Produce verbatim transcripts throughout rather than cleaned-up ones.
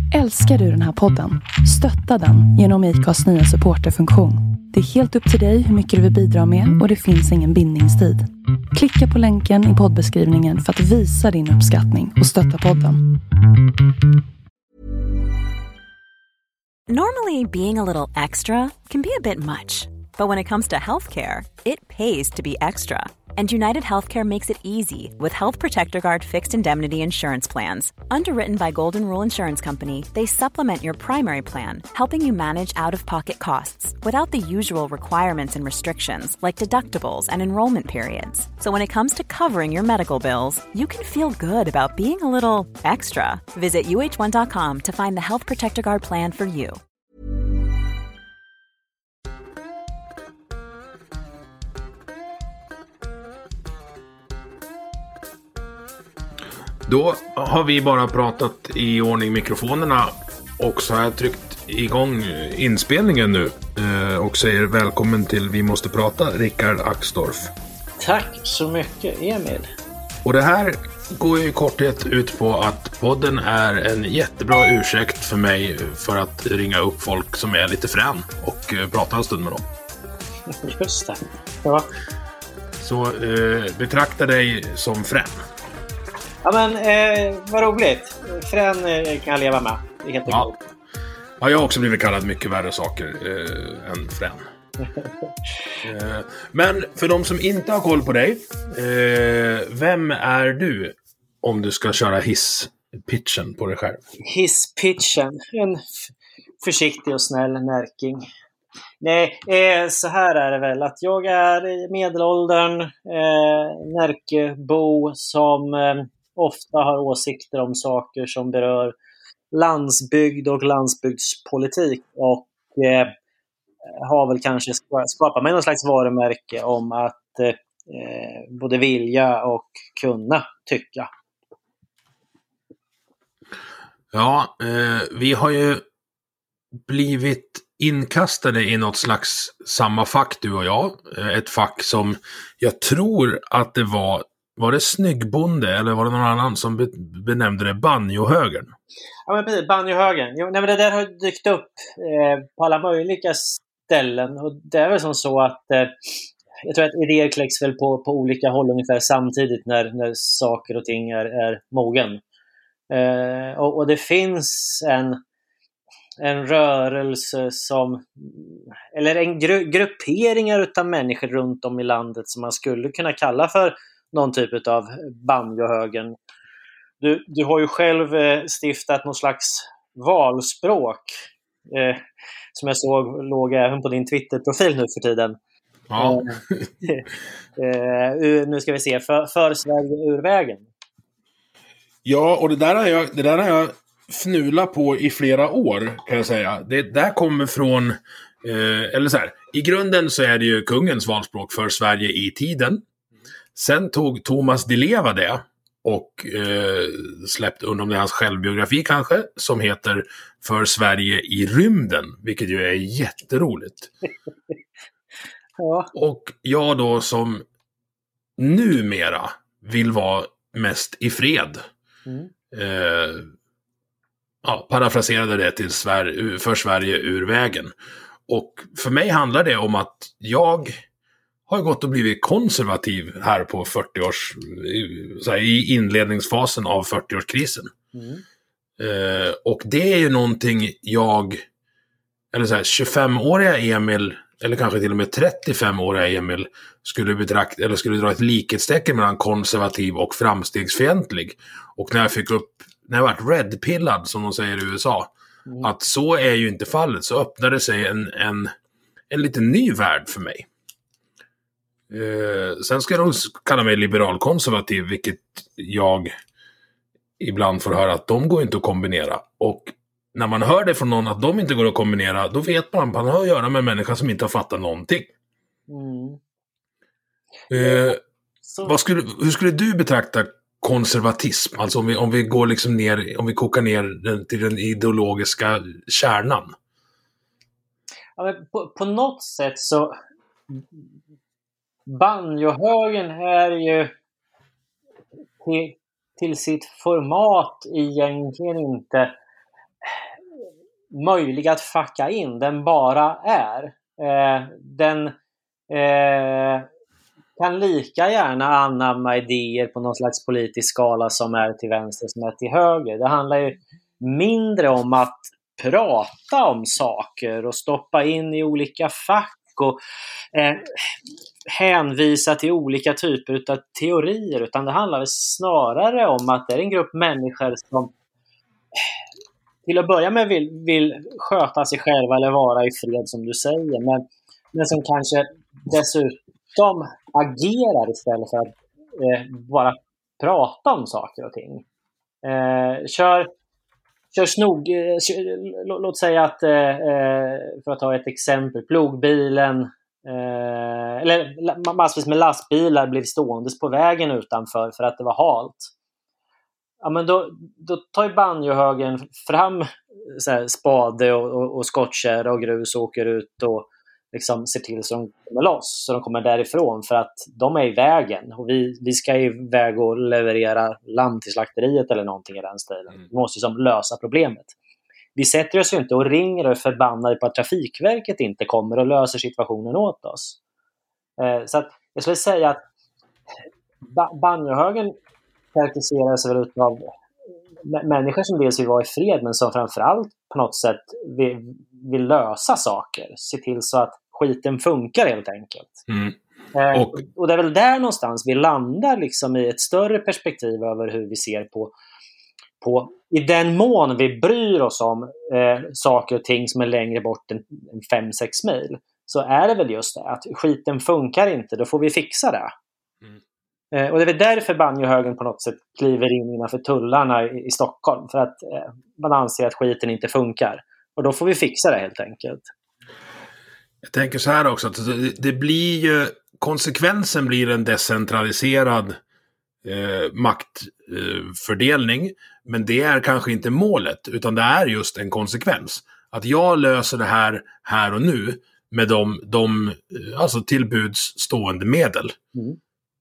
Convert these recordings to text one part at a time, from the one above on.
Älskar du den här podden? Stötta den genom I C A:s nya supporterfunktion. Det är helt upp till dig hur mycket du vill bidra med och det finns ingen bindningstid. Klicka på länken i poddbeskrivningen för att visa din uppskattning och stötta podden. Normally, being a little extra can be a bit much. But when it comes to healthcare, it pays to be extra. And United Healthcare makes it easy with Health Protector Guard fixed indemnity insurance plans. Underwritten by Golden Rule Insurance Company, they supplement your primary plan, helping you manage out-of-pocket costs without the usual requirements and restrictions like deductibles and enrollment periods. So when it comes to covering your medical bills, you can feel good about being a little extra. Visit U H one dot com to find the Health Protector Guard plan for you. Då har vi bara pratat i ordning mikrofonerna och så har jag tryckt igång inspelningen nu och säger välkommen till Vi måste prata, Rickard Axdorff. Tack så mycket, Emil. Och det här går ju i korthet ut på att podden är en jättebra ursäkt för mig för att ringa upp folk som är lite frän och prata en stund med dem. Just det. Ja. Så eh, betrakta dig som frän. Ja, men eh, vad roligt. Frän eh, kan jag leva med. Det är helt ja. ja, jag har också blivit kallad mycket värre saker eh, än frän. eh, men för de som inte har koll på dig, eh, vem är du om du ska köra hisspitchen på dig själv? Hisspitchen. En f- försiktig och snäll närking. Nej, eh, så här är det väl att jag är i medelåldern eh, närkebo som eh, ofta har åsikter om saker som berör landsbygd och landsbygdspolitik och eh, har väl kanske skapat mig någon slags varumärke om att eh, både vilja och kunna tycka. Ja, eh, vi har ju blivit inkastade i något slags samma fack, du och jag. Ett fack som jag tror att det var var det Snyggbonde eller var det någon annan som be- benämnde det banjohögern? Ja, men precis, banjohögern. Jo, nej, men det där har dykt upp eh, på alla möjliga ställen och det är väl som så att eh, jag tror att idéer kläcks väl på, på olika håll ungefär samtidigt när, när saker och ting är, är mogen. Eh, och, och det finns en en rörelse som eller en gru, grupperingar utav människor runt om i landet som man skulle kunna kalla för någon typ av banjohögern. Du, du har ju själv eh, stiftat någon slags valspråk eh, som jag såg låg även på din Twitter-profil nu för tiden. Ja. eh, eh, nu ska vi se, för, för Sverige ur vägen. Ja, och det där har jag, det där har jag fnula på i flera år, kan jag säga. Det där kommer från, eh, eller så här, i grunden så är det ju kungens valspråk för Sverige i tiden. Sen tog Thomas Di Leva det och eh, släppte under det hans självbiografi kanske, som heter För Sverige i rymden, vilket ju är jätteroligt. Ja. Och jag då som numera vill vara mest i fred. Mm. Eh, ja, parafraserade det till Sver- För Sverige ur vägen. Och för mig handlar det om att jag har gått och blivit konservativ här på fyrtio-års, så här, i inledningsfasen av fyrtio-årskrisen. Mm. Eh, och det är ju någonting jag, eller så här, tjugofem-åriga Emil, eller kanske till och med trettiofem-åriga Emil skulle betrakta, eller skulle dra ett likhetstecken mellan konservativ och framstegsfientlig. Och när jag fick upp, när jag varit redpillad som de säger i U S A, mm. att så är ju inte fallet, så öppnade sig en, en, en lite ny värld för mig. Eh, sen ska de kalla mig liberal-konservativ, vilket jag ibland får höra att de går inte att kombinera. Och när man hör det från någon att de inte går att kombinera, då vet man att man har att göra med en människa som inte har fattat någonting. Mm. Eh, Så... vad skulle, hur skulle du betrakta konservatism? Alltså om vi, om vi går liksom ner, om vi kokar ner den, till den ideologiska kärnan. Ja, men på, på något sätt så banjohögern är ju till, till sitt format egentligen inte möjlig att fucka in. Den bara är. Eh, den eh, kan lika gärna anamma idéer på någon slags politisk skala som är till vänster som är till höger. Det handlar ju mindre om att prata om saker och stoppa in i olika fack och eh, hänvisa till olika typer av teorier, utan det handlar väl snarare om att det är en grupp människor som till att börja med vill, vill sköta sig själva eller vara i fred, som du säger, men, men som kanske dessutom agerar istället för att eh, bara prata om saker och ting. Eh, kör, kör snog, eh, kör, lå, låt säga att, eh, för att ta ett exempel, plogbilen, eh, eller massvis med lastbilar blev ståendes på vägen utanför för att det var halt. Ja, men då, då tar ju banjohögern fram så här, spade och, och, och skottkärra och grus och åker ut och liksom ser till så de kommer loss, så de kommer därifrån, för att de är i vägen och vi, vi ska iväg och leverera lamm till slakteriet eller någonting i den stilen. Mm. Vi måste som lösa problemet. Vi sätter oss ju inte och ringer och är förbannade på att Trafikverket inte kommer och löser situationen åt oss. Eh, så att jag skulle säga att ba- banjohögern karaktäriseras väl av människor som dels vill vara i fred, men som framförallt på något sätt vill, vill lösa saker. Se till så att skiten funkar helt enkelt. Mm. Eh, och, och det är väl där någonstans vi landar liksom i ett större perspektiv över hur vi ser på, på i den mån vi bryr oss om eh, saker och ting som är längre bort än fem sex mil, så är det väl just det att skiten funkar inte, då får vi fixa det. Mm. Eh, och det är väl därför banjohögern på något sätt kliver in innanför tullarna i, i Stockholm, för att eh, man anser att skiten inte funkar. Och då får vi fixa det helt enkelt. Jag tänker så här också, att det, det blir ju, konsekvensen blir en decentraliserad eh, maktfördelning, eh, men det är kanske inte målet, utan det är just en konsekvens. Att jag löser det här här och nu med de, de alltså tillbuds stående medel. Mm.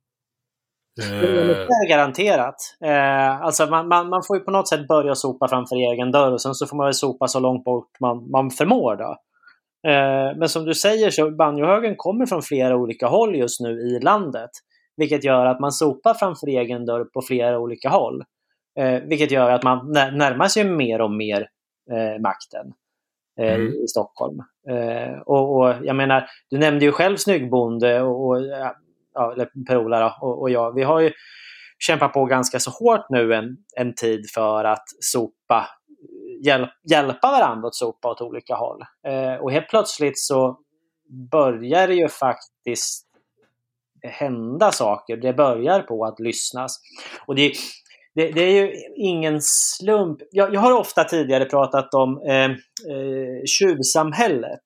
Det är garanterat. Eh, alltså man, man, man får ju på något sätt börja sopa framför egen dörr, och sen så får man väl sopa så långt bort man, man förmår då. Eh, men som du säger, så banjohögern kommer från flera olika håll just nu i landet, vilket gör att man sopar framför egen dörr på flera olika håll, eh, vilket gör att man närmar sig mer och mer eh, makten eh, mm. i Stockholm. Eh, och, och jag menar, du nämnde ju själv Snyggbonde och, och ja, eller Per-Ola då, och, och jag, vi har ju kämpat på ganska så hårt nu en, en tid för att sopa, hjälp, hjälpa varandra att sopa åt olika håll. Eh, och helt plötsligt så börjar det ju faktiskt hända saker. Det börjar på att lyssnas. Och det, det, det är ju ingen slump. Jag, jag har ofta tidigare pratat om eh, eh, tjuvsamhället.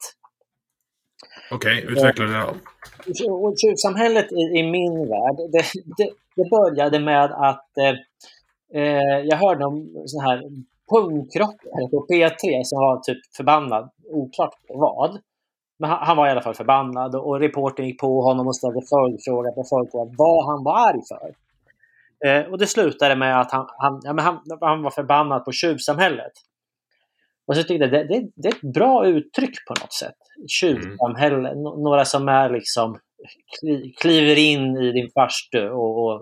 Okej, okay, utveckla det då. Och tjuvsamhället i, i min värld, det, det, det började med att eh, jag hörde om sån här punkrockare på P tre som var typ förbannad, oklart vad. Men han, han var i alla fall förbannad, och reportern gick på honom och ställde följdfråga på följdfråga vad han var arg för. Eh, och det slutade med att han, han, ja, men han, han var förbannad på tjuvsamhället. Och så tyckte jag det, det, det är ett bra uttryck på något sätt. Tjuvsamhälle, mm. några som är liksom kli, kliver in i din farstu och, och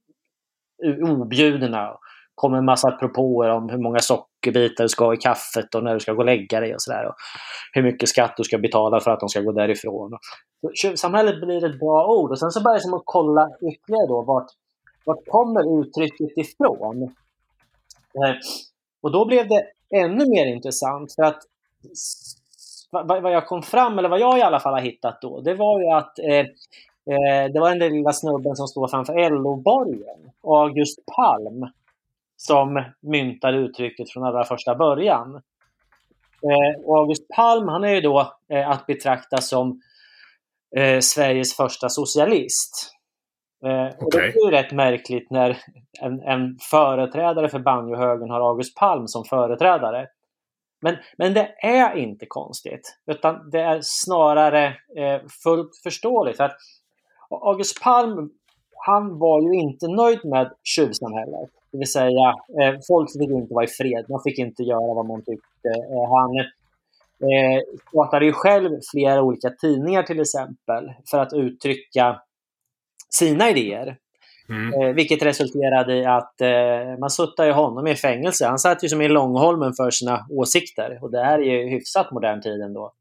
objudna, kommer en massa propåer om hur många sockerbitar du ska ha i kaffet och när du ska gå och lägga dig och sådär, och hur mycket skatt du ska betala för att de ska gå därifrån. Så tjuvsamhället blir ett bra ord, och sen så börjar jag som att kolla ytterligare då vart, vart kommer uttrycket ifrån. Eh, och då blev det ännu mer intressant, för att vad jag kom fram, eller vad jag i alla fall har hittat då, det var ju att eh, eh, det var den där lilla snubben som står framför L O-borgen, August Palm, som myntade uttrycket från allra första början. Eh, och August Palm, han är ju då eh, att betrakta som eh, Sveriges första socialist. Eh, och okay. Det är ju rätt märkligt när en, en företrädare för banjohögern har August Palm som företrädare. Men, men det är inte konstigt, utan det är snarare eh, fullt förståeligt. För att August Palm, han var ju inte nöjd med tjuvsamhället. Det vill säga, eh, folk fick inte vara i fred. Man fick inte göra vad man tyckte. Eh, han eh, startade ju själv flera olika tidningar till exempel för att uttrycka sina idéer. Mm. Eh, vilket resulterade i att eh, man suttade ju honom i fängelse. Han satt ju som i Långholmen för sina åsikter. Och det här är ju hyfsat modern tid ändå.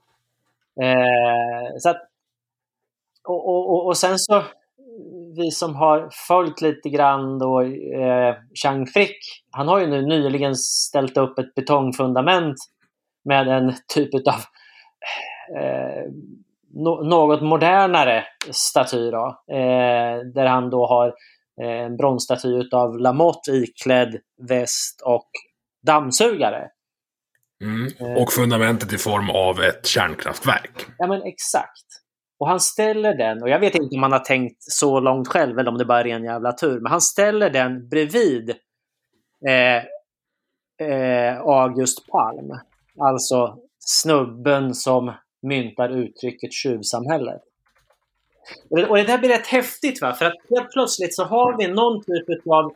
Eh, så att, och, och, och sen så vi som har följt lite grann då, eh, Chang Frick, han har ju nu nyligen ställt upp ett betongfundament med en typ av eh, no- något modernare staty då, eh, där han då har eh, en bronsstaty av Lamotte iklädd väst och dammsugare. Mm. Och fundamentet i form av ett kärnkraftverk. Ja, men exakt. Och han ställer den, och jag vet inte om han har tänkt så långt själv eller om det bara är en jävla tur, men han ställer den bredvid eh, eh, August Palm. Alltså snubben som myntar uttrycket tjuvsamhället. Och det, och det där blir rätt häftigt, va? För att helt plötsligt så har vi någon typ av,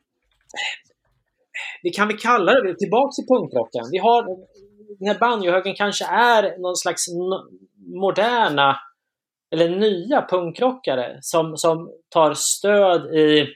vi kan vi kalla det, tillbaka till punkrocken. Vi har, den här banjohögen kanske är någon slags no, moderna eller nya punkrockare som, som tar stöd i,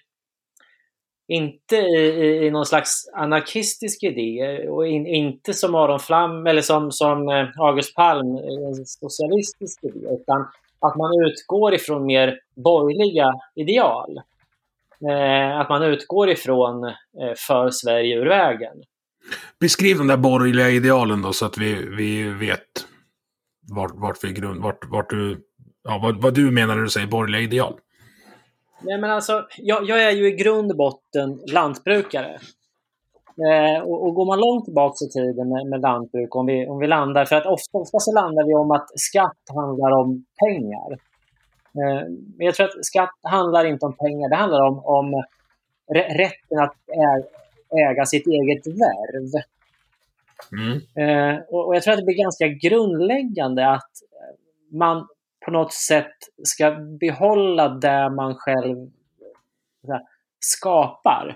inte i, i någon slags anarkistisk idé och in, inte som Aron Flam eller som, som August Palm, en socialistisk idé, utan att man utgår ifrån mer borgerliga ideal. Eh, att man utgår ifrån eh, för Sverige ur vägen. Beskriv de där borgerliga idealen då, så att vi, vi vet vart, vart vi grund, vart, vart du, ja, vad, vad du menar när du säger borgerliga ideal. Nej, men alltså, jag, jag är ju i grund och botten lantbrukare. Eh, och, och går man långt tillbaka i tiden med, med lantbruk, om vi, om vi landar, för att ofta, ofta så landar vi om att skatt handlar om pengar. Eh, men jag tror att skatt handlar inte om pengar, det handlar om, om rätten att äga, äga sitt eget värv. Mm. Eh, och, och jag tror att det blir ganska grundläggande att man på något sätt ska behålla det man själv här, skapar.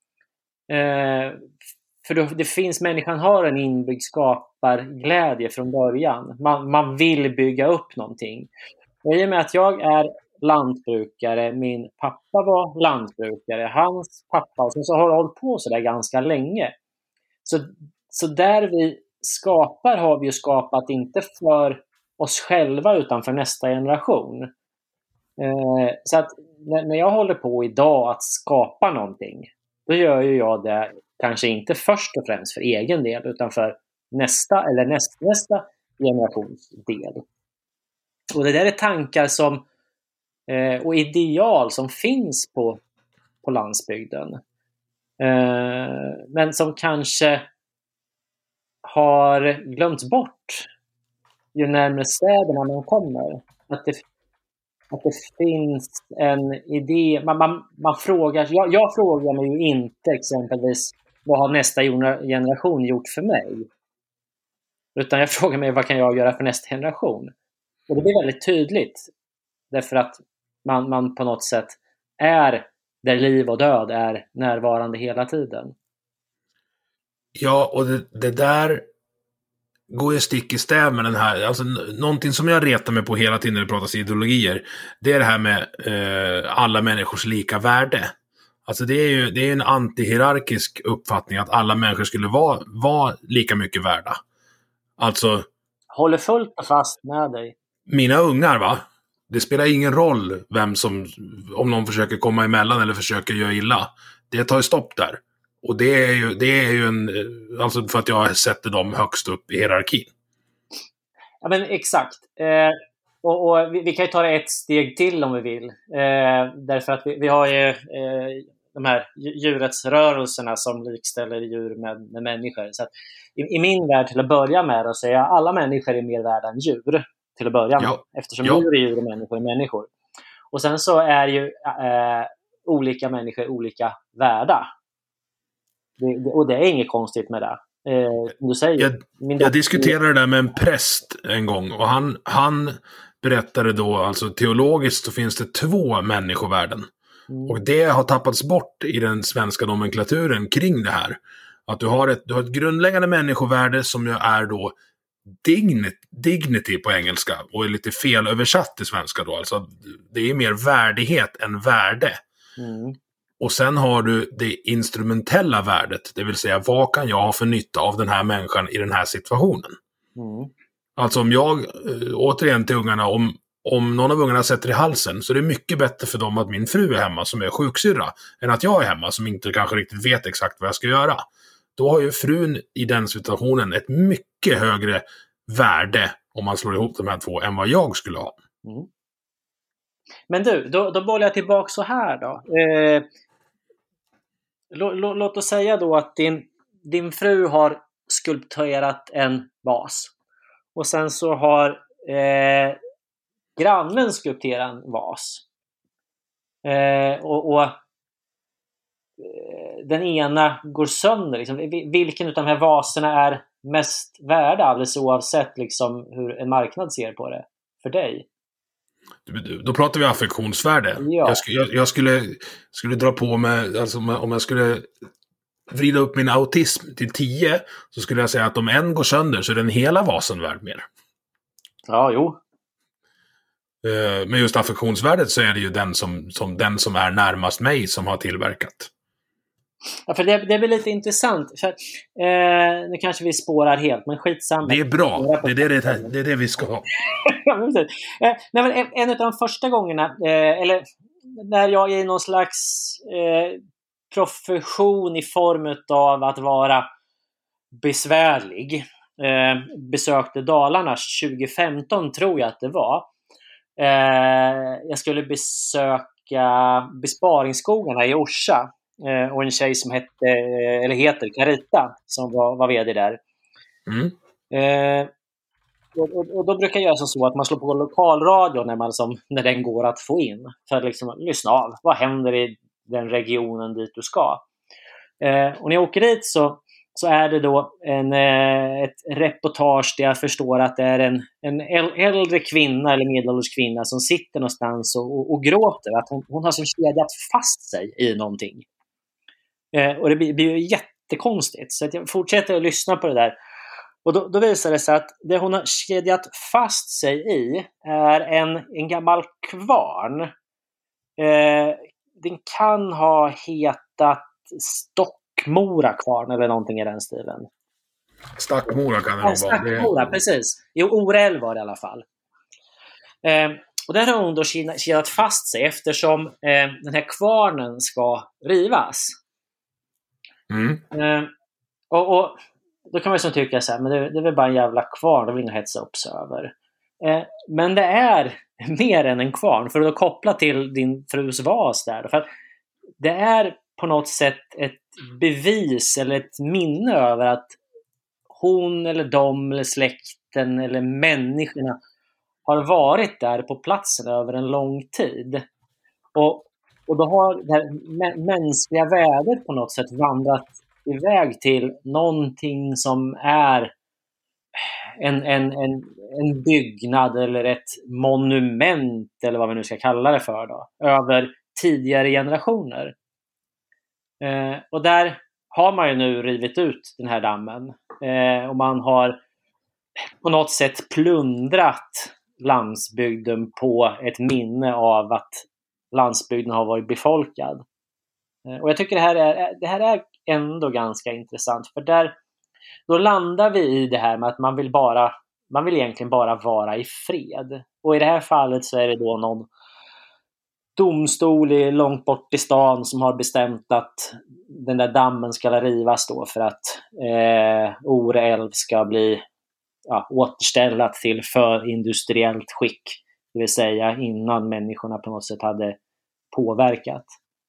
Eh, för då, det finns, människan har en inbyggd skaparglädje från början. Man, man vill bygga upp någonting. Och i och med att jag är lantbrukare, min pappa var lantbrukare, hans pappa, och så har jag hållit på så där ganska länge. Så, så där vi skapar har vi ju skapat inte för oss själva utan för nästa generation. Eh, så att när, när jag håller på idag att skapa någonting, då gör ju jag det kanske inte först och främst för egen del utan för nästa eller näst, nästa generations del. Och det där är tankar som eh, och ideal som finns på, på landsbygden. Eh, men som kanske har glömts bort ju närmare städerna man kommer. Att det, att det finns en idé. Man, man, man frågar, jag, jag frågar mig ju inte exempelvis vad har nästa generation gjort för mig? Utan jag frågar mig vad kan jag göra för nästa generation? Och det blir väldigt tydligt. Därför att man, man på något sätt är där liv och död är närvarande hela tiden. Ja, och det, det där går ju stick i stäv med den här, alltså någonting som jag retar mig på hela tiden när det pratas ideologier, det är det här med eh, alla människors lika värde. Alltså det är ju det är en antihierarkisk uppfattning att alla människor skulle vara, vara lika mycket värda. Alltså håller fullt och fast med dig. Mina ungar, va? Det spelar ingen roll vem som, om någon försöker komma emellan eller försöker göra illa. Det tar ju stopp där. Och det är ju, det är ju en, alltså för att jag sätter dem högst upp i hierarkin. Ja, men exakt. Eh, och och vi, vi kan ju ta det ett steg till om vi vill. Eh, därför att vi, vi har ju eh, de här djurrättsrörelserna som likställer djur med, med människor. Så att i, i min värld till att börja med så är alla människor är mer värda än djur till att börja med. Ja. Eftersom ja. djur är djur och människor är människor. Och sen så är ju eh, olika människor olika värda. Det, det, och det är inget konstigt med det. Eh, du säger, jag min jag diskuterade det där med en präst en gång. Och han, han berättade då, alltså teologiskt så finns det två människovärden. Mm. Och det har tappats bort i den svenska nomenklaturen kring det här. Att du har ett, du har ett grundläggande människovärde som ju är då dignity, dignity på engelska och är lite fel översatt till svenska då. Alltså det är mer värdighet än värde. Mm. Och sen har du det instrumentella värdet, det vill säga vad kan jag ha för nytta av den här människan i den här situationen. Mm. Alltså om jag, återigen till ungarna, om, om någon av ungarna sätter i halsen så är det mycket bättre för dem att min fru är hemma som är sjuksyrra än att jag är hemma som inte kanske riktigt vet exakt vad jag ska göra. Då har ju frun i den situationen ett mycket högre värde om man slår ihop de här två än vad jag skulle ha. Mm. Men du, då, då bollar jag tillbaka så här då. Eh, lå, lå, låt oss säga då att din, din fru har skulpterat en vas. Och sen så har eh, grannen skulpterat en vas. Eh, och, och den ena går sönder. Liksom. Vilken av de här vaserna är mest värda alldeles oavsett liksom, hur en marknad ser på det för dig? Då pratar vi affektionsvärde. Ja. Jag, sk- jag, jag skulle, skulle dra på mig, alltså om jag skulle vrida upp min autism till tio så skulle jag säga att om en går sönder så är den hela vasen värd mer. Ja, jo. Men just affektionsvärdet så är det ju den som, som, den som är närmast mig som har tillverkat. Ja, för det, det blir lite intressant. För, eh, nu kanske vi spårar helt, men skitsamma. Det är bra, det är det, det, det, är det vi ska ha. eh, nej, men en, en av de första gångerna, eh, eller när jag i någon slags eh, profession i form av att vara besvärlig eh, besökte Dalarna tjugo femton tror jag att det var. Eh, jag skulle besöka besparingsskogarna i Orsa. Eh, och en tjej som hette, eller heter Carita som var, var vd där. Mm. Eh, och, och, och då brukar jag göra så att man slår på lokalradio när, man som, när den går att få in. För att liksom lyssna av. Vad händer i den regionen dit du ska? Eh, och när jag åker dit så, så är det då en, eh, ett reportage där jag förstår att det är en, en äldre kvinna eller medelålders kvinna som sitter någonstans och, och, och gråter. Att hon, hon har som kedjat fast sig i någonting. Eh, och det blir, blir ju jättekonstigt. Så att jag fortsätter att lyssna på det där. Och då, då visar det sig att det hon har kedjat fast sig i är en, en gammal kvarn. Eh, den kan ha hetat Stockmora kvarn eller någonting i den stilen. Stackmora kan det ja, vara. Stackmora, det... precis. Jo, Orell var det i alla fall. Eh, och där har hon då kedjat fast sig eftersom eh, den här kvarnen ska rivas. Mm. Eh, och, och då kan man ju tycka så här, men det, det är väl bara en jävla kvarn, det vill inga hetsa upp sig över. Eh, men det är mer än en kvarn, för att koppla till din frus vas där. För att det är på något sätt ett bevis eller ett minne över att hon eller de eller släkten eller människorna har varit där på platsen över en lång tid. Och Och då har det här mä- mänskliga värdet på något sätt vandrat iväg till någonting som är en, en, en, en byggnad eller ett monument eller vad vi nu ska kalla det för då, över tidigare generationer. Eh, och där har man ju nu rivit ut den här dammen. Eh, och man har på något sätt plundrat landsbygden på ett minne av att landsbygden har varit befolkad. Och jag tycker det här är, det här är ändå ganska intressant. För där, då landar vi i det här med att man vill bara, man vill egentligen bara vara i fred. Och i det här fallet så är det då någon domstol i, långt bort i stan som har bestämt att den där dammen ska rivas då för att eh, Ore älv ska bli ja, återställt till för industriellt skick. Det vill säga innan människorna på något sätt hade påverkat.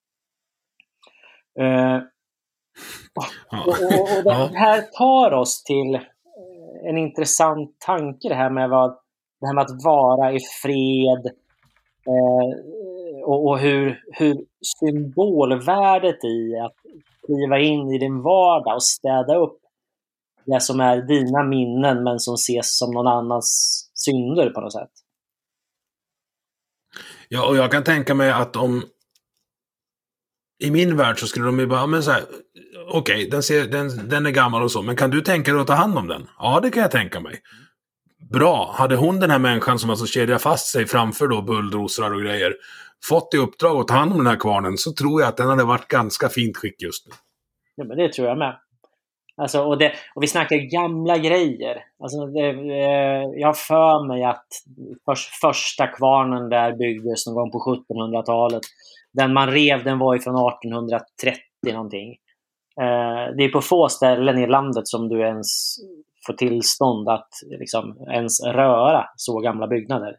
Uh, och, och, och det här tar oss till en intressant tanke, det här med, vad, det här med att vara i fred uh, och, och hur, hur symbolvärdet i att kliva in i din vardag och städa upp det som är dina minnen men som ses som någon annans synder på något sätt. Ja, och jag kan tänka mig att om, i min värld så skulle de ju bara, men så här, okej, okay, den, ser, den, den är gammal och så, men kan du tänka dig att ta hand om den? Ja, det kan jag tänka mig. Bra, hade hon den här människan som alltså kedjar fast sig framför då bulldozrar och grejer fått i uppdrag att ta hand om den här kvarnen, så tror jag att den hade varit ganska fint skick just nu. Ja, men det tror jag med. Alltså, och, det, och vi snackar gamla grejer. Alltså, det, eh, jag har för mig att för, första kvarnen där byggdes någon gång på sjuttonhundratalet. Den man rev, den var ju från artonhundratrettio någonting. Eh, det är på få ställen i landet som du ens får tillstånd att liksom, ens röra så gamla byggnader.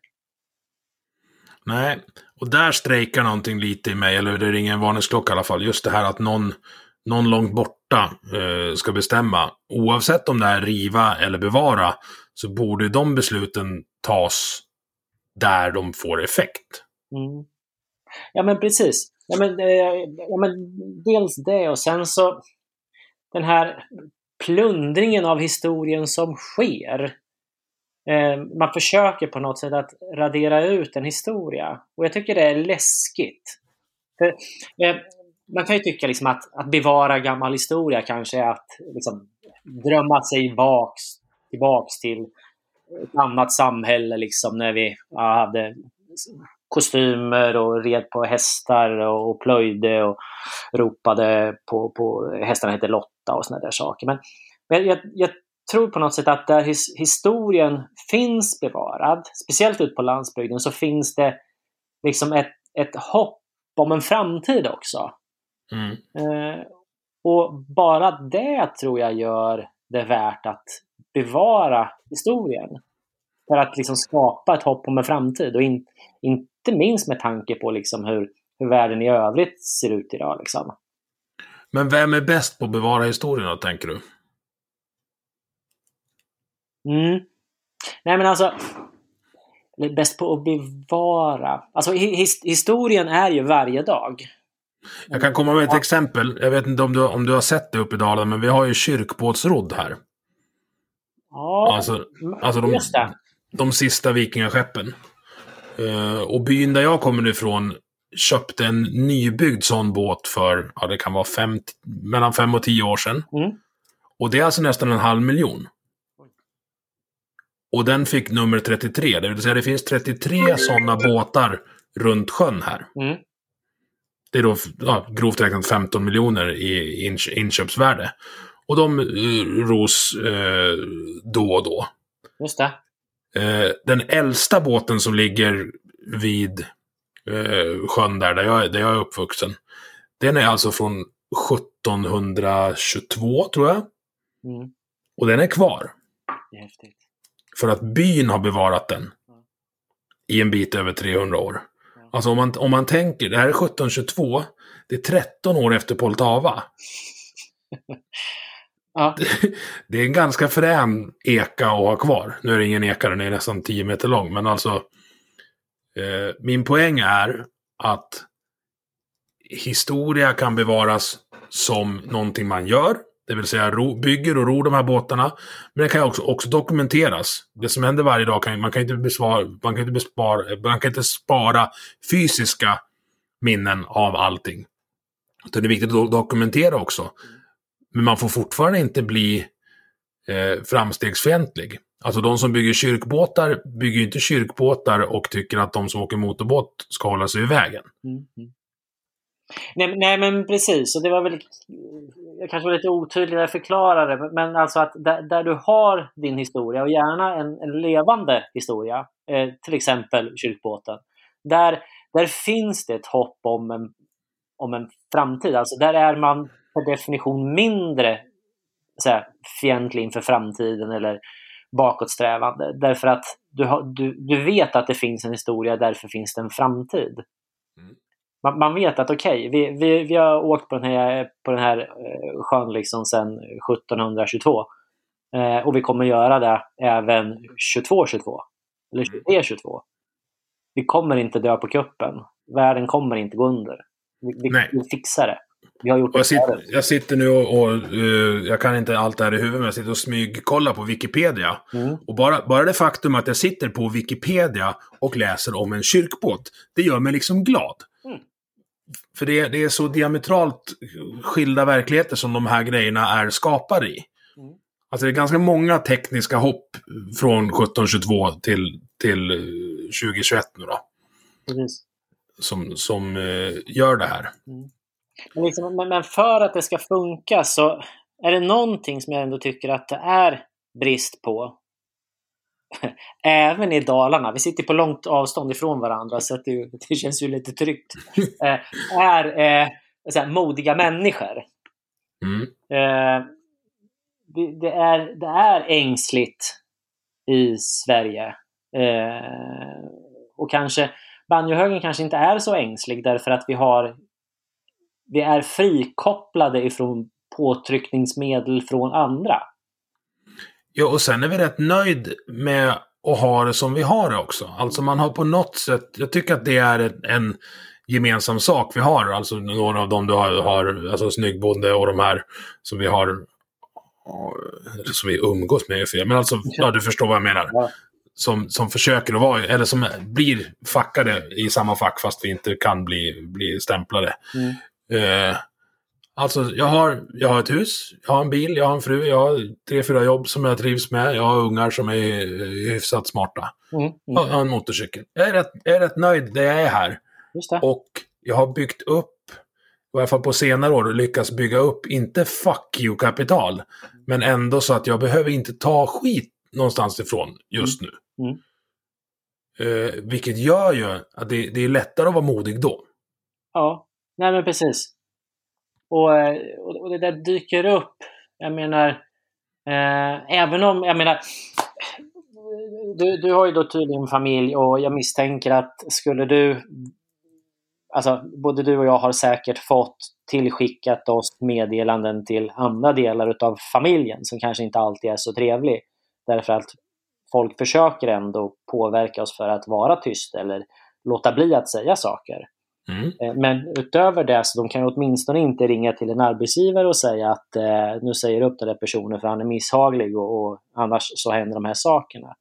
Nej, och där strejkar någonting lite i mig, eller det ringer en varningsklocka i alla fall. Just det här att någon, någon långt borta eh, ska bestämma. Oavsett om det är riva eller bevara, så borde de besluten tas där de får effekt. Mm. Ja, men precis. Ja, men, eh, ja, men dels det, och sen så den här plundringen av historien som sker. Eh, man försöker på något sätt att radera ut en historia. Och jag tycker det är läskigt. För, eh, man kan ju tycka liksom att, att bevara gammal historia kanske är att liksom, drömma sig baks, tillbaks till ett annat samhälle liksom, när vi ja, hade kostymer och red på hästar och, och plöjde och ropade på, på hästarna hette Lotta och såna där saker. Men, men jag, jag tror på något sätt att där his, historien finns bevarad, speciellt ut på landsbygden, så finns det liksom ett, ett hopp om en framtid också. Mm. Eh, och bara det tror jag gör det värt att bevara historien. För att liksom skapa ett hopp om en framtid. Och in, inte minst med tanke på liksom hur, hur världen i övrigt ser ut idag. Liksom. Men vem är bäst på att bevara historien då, tänker du? Mm. Nej, men alltså bäst på att bevara. Alltså his, historien är ju varje dag. Jag kan komma med ett exempel. Jag vet inte om du, om du har sett det uppe i Dalarna, men vi har ju kyrkbåtsrodd här. Ja, alltså, alltså de, just det. de sista vikingaskeppen. Uh, och byn där jag kommer ifrån köpte en nybyggd sån båt för, ja, det kan vara fem, mellan fem och tio år sedan. Mm. Och det är alltså nästan en halv miljon. Och den fick nummer trettiotre. Det vill säga det finns trettiotre sådana båtar runt sjön här. Mm. Det är då ja, grovt räknat femton miljoner i in- inköpsvärde. Och de uh, ros uh, då och då. Just det. Uh, den äldsta båten som ligger vid uh, sjön där, där jag, där jag är uppvuxen, den är alltså från sjuttonhundratjugotvå, tror jag. Mm. Och den är kvar. Det är häftigt. För att byn har bevarat den mm. i en bit över trehundra år. Mm. Alltså om man, om man tänker, det här är sjuttonhundratjugotvå, det är tretton år efter Poltava. Ja. Det, det är en ganska frän eka att ha kvar. Nu är det ingen eka, den är nästan tio meter lång. Men alltså, eh, min poäng är att historia kan bevaras som någonting man gör. Det vill säga ro, bygger och ror de här båtarna. Men det kan också, också dokumenteras. Det som händer varje dag, kan, man, kan inte besvara, man, kan inte bespara, man kan inte spara fysiska minnen av allting. Så det är viktigt att dokumentera också. Men man får fortfarande inte bli eh, framstegsfientlig. Alltså de som bygger kyrkbåtar bygger ju inte kyrkbåtar och tycker att de som åker motorbåt ska hålla sig i vägen. Mm. Nej, nej, men precis. Och det var väl, jag kanske var lite otydligare förklarare, men alltså att där, där du har din historia och gärna en, en levande historia, eh, till exempel kyrkbåten, där, där finns det ett hopp om en, om en framtid. Alltså där är man per definition mindre så här, fientlig inför framtiden eller bakåtsträvande. Därför att du, har, du, du vet att det finns en historia, därför finns det en framtid. Mm. Man, man vet att okej, okay, vi, vi, vi har åkt på den här, på den här eh, sjön liksom sedan sjuttonhundratjugotvå. Eh, och vi kommer göra det även tjugotvå tjugotvå. Eller tjugotre tjugotvå. Vi kommer inte dö på kuppen. Världen kommer inte gå under. Vi, vi, vi fixar det. Vi har gjort jag, sitter, jag sitter nu och, och uh, jag kan inte allt det här i huvudet, men jag sitter och smygkollar på Wikipedia. Mm. Och bara, bara det faktum att jag sitter på Wikipedia och läser om en kyrkbåt, det gör mig liksom glad. Mm. För det, det är så diametralt skilda verkligheter som de här grejerna är skapade i. Mm. Alltså det är ganska många tekniska hopp från sjutton tjugotvå till, till tjugo tjugoett nu då. Precis. Som, som eh, gör det här. Mm. Men, liksom, men för att det ska funka så är det någonting som jag ändå tycker att det är brist på. Även i Dalarna, vi sitter på långt avstånd ifrån varandra så att det, det känns ju lite tryggt. eh, är eh, så här, modiga människor. Mm. Eh, det, är, det är ängsligt i Sverige. Eh, och kanske banjohögern kanske inte är så ängslig därför att vi har vi är frikopplade ifrån påtryckningsmedel från andra. Ja, och sen är vi rätt nöjd med att ha det som vi har det också. Alltså man har på något sätt, jag tycker att det är en gemensam sak vi har. Alltså några av dem du har, har alltså Snyggbonde och de här som vi har, som vi umgås med. Men alltså, ja, du förstår vad jag menar. Ja. Som, som försöker att vara, eller som blir fackade i samma fack fast vi inte kan bli, bli stämplade. Mm. Eh, alltså jag har, jag har ett hus, jag har en bil, jag har en fru, jag har tre, fyra jobb som jag trivs med, jag har ungar som är hyfsat smarta. Mm. Mm. Jag har en motorcykel. Jag är rätt, jag är rätt nöjd där jag är här. Just det. Och jag har byggt upp, i alla fall på senare år, lyckats bygga upp, inte fuck you-kapital, men ändå så att jag behöver inte ta skit någonstans ifrån just nu. Mm. Eh, vilket gör ju att det, det är lättare att vara modig då. Ja, nej men precis. Och, och, och det där dyker upp. Jag menar, eh, även om, jag menar, du, du har ju då tydligen familj och jag misstänker att skulle du, alltså både du och jag har säkert fått tillskickat oss meddelanden till andra delar utav familjen som kanske inte alltid är så trevlig. Därför att folk försöker ändå påverka oss för att vara tyst eller låta bli att säga saker. Mm. Men utöver det så de kan åtminstone inte ringa till en arbetsgivare och säga att eh, nu säger upp den där personen för han är misshaglig och, och annars så händer de här sakerna.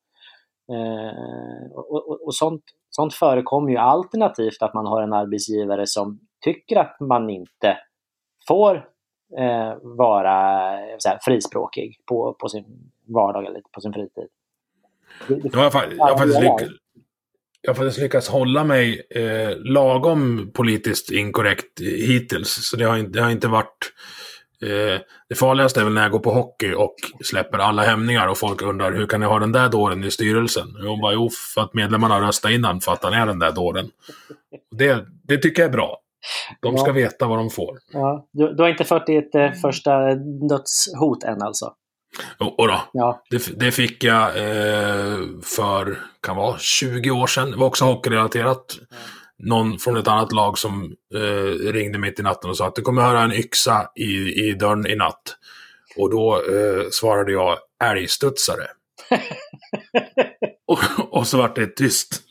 Eh, och och, och sånt, sånt förekommer ju alternativt att man har en arbetsgivare som tycker att man inte får eh, vara så här, frispråkig på, på sin vardag eller på sin fritid. Det, det, jag, har, jag, har faktiskt lyckats, jag har faktiskt lyckats hålla mig eh, lagom politiskt inkorrekt hittills. Så det har, det har inte varit... Eh, det farligaste är väl när jag går på hockey och släpper alla hämningar och folk undrar hur kan jag ha den där dåren i styrelsen? Och hon bara, jo, för att medlemmarna röstar innan för att han är den där dåren. Det, det tycker jag är bra. De ska ja. veta vad de får. Ja. Du, du har inte fått ditt eh, första dödshot än alltså? Och, och då. Ja. Det, det fick jag eh, för, kan vara, tjugo år sedan. Det var också hockeyrelaterat. Ja. Någon från ett annat lag som eh, ringde mitt i natten och sa att du kommer höra en yxa i, i dörren i natt. Och då eh, svarade jag älgstudsare. och, och så var det tyst.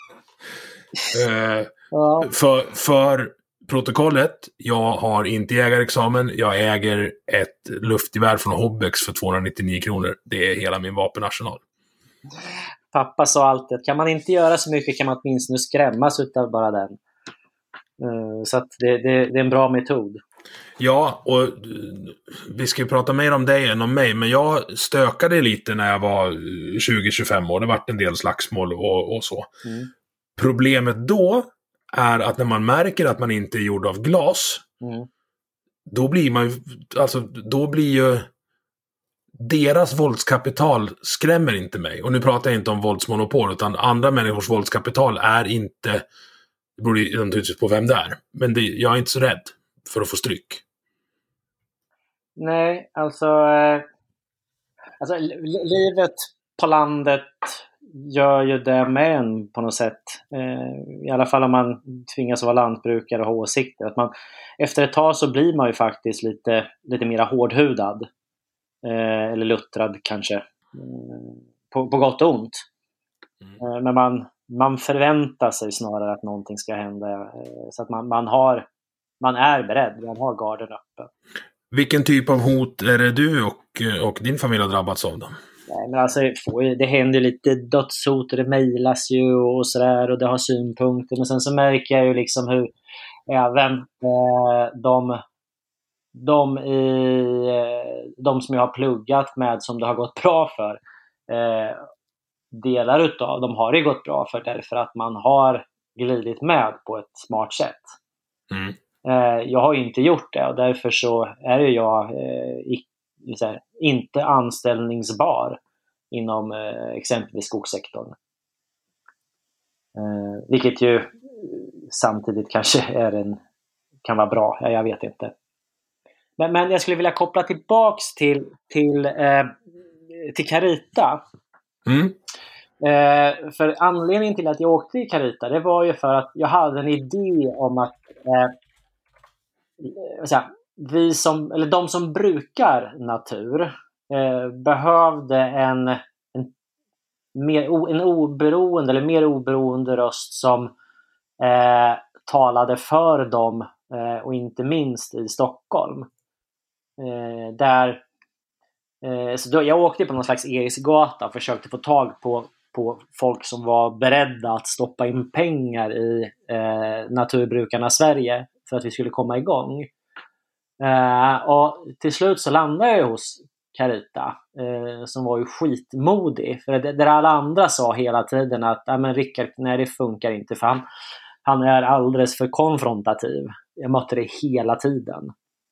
eh, ja. för, för protokollet, jag har inte jägarexamen. Jag äger ett luftgevär från Hobbex för tvåhundranittionio kronor. Det är hela min vapenarsenal. Pappa sa alltid att kan man inte göra så mycket kan man åtminstone skrämmas utav bara den. Uh, så att det, det, det är en bra metod. Ja, och vi ska ju prata mer om dig än om mig, men jag stökade lite när jag var tjugo till tjugofem år. Det var en del slagsmål och, och så. Mm. Problemet då är att när man märker att man inte är gjord av glas, mm. då blir man alltså då blir ju deras våldskapital skrämmer inte mig. Och nu pratar jag inte om våldsmonopol, utan andra människors våldskapital är inte, det beror ju naturligtvis på vem det är, men det, jag är inte så rädd för att få stryk. Nej, alltså, alltså livet på landet gör ju det med en på något sätt. I alla fall om man tvingas vara lantbrukare och ha åsikter. Att man, efter ett tag så blir man ju faktiskt lite, lite mer hårdhudad. Eh, eller luttrad kanske. Eh, på, på gott och ont. Mm. Eh, men man, man förväntar sig snarare att någonting ska hända. Eh, så att man, man, har, man är beredd. Man har garden öppen. Vilken typ av hot är det du och, och din familj har drabbats av då? Nej, men alltså, det händer lite dödshot och det mejlas ju och sådär och det har synpunkter. Men sen så märker jag ju liksom hur även eh, de, de, i, de som jag har pluggat med som det har gått bra för, eh, delar utav dem har det gått bra för därför att man har glidit med på ett smart sätt. Mm. Eh, jag har inte gjort det och därför så är jag eh, i, så här, inte anställningsbar inom eh, exempelvis skogssektorn. Eh, vilket ju samtidigt kanske är en, kan vara bra, ja, jag vet inte. Men, men jag skulle vilja koppla tillbaks till, till, eh, till Carita. Mm. Eh, för anledningen till att jag åkte i Carita, det var ju för att jag hade en idé om att eh, säga, vi som, eller de som brukar natur eh, behövde en, en, mer, en oberoende eller mer oberoende röst som eh, talade för dem eh, och inte minst i Stockholm. Eh, där eh, så då, jag åkte på någon slags Eriksgata och försökte få tag på på folk som var beredda att stoppa in pengar i eh, naturbrukarna Sverige för att vi skulle komma igång. Eh, och till slut så landade jag hos Carita eh, som var ju skitmodig. För det, där alla andra sa hela tiden att ah, men Rickard, nej det funkar inte för han, han är alldeles för konfrontativ. Jag mötte det hela tiden.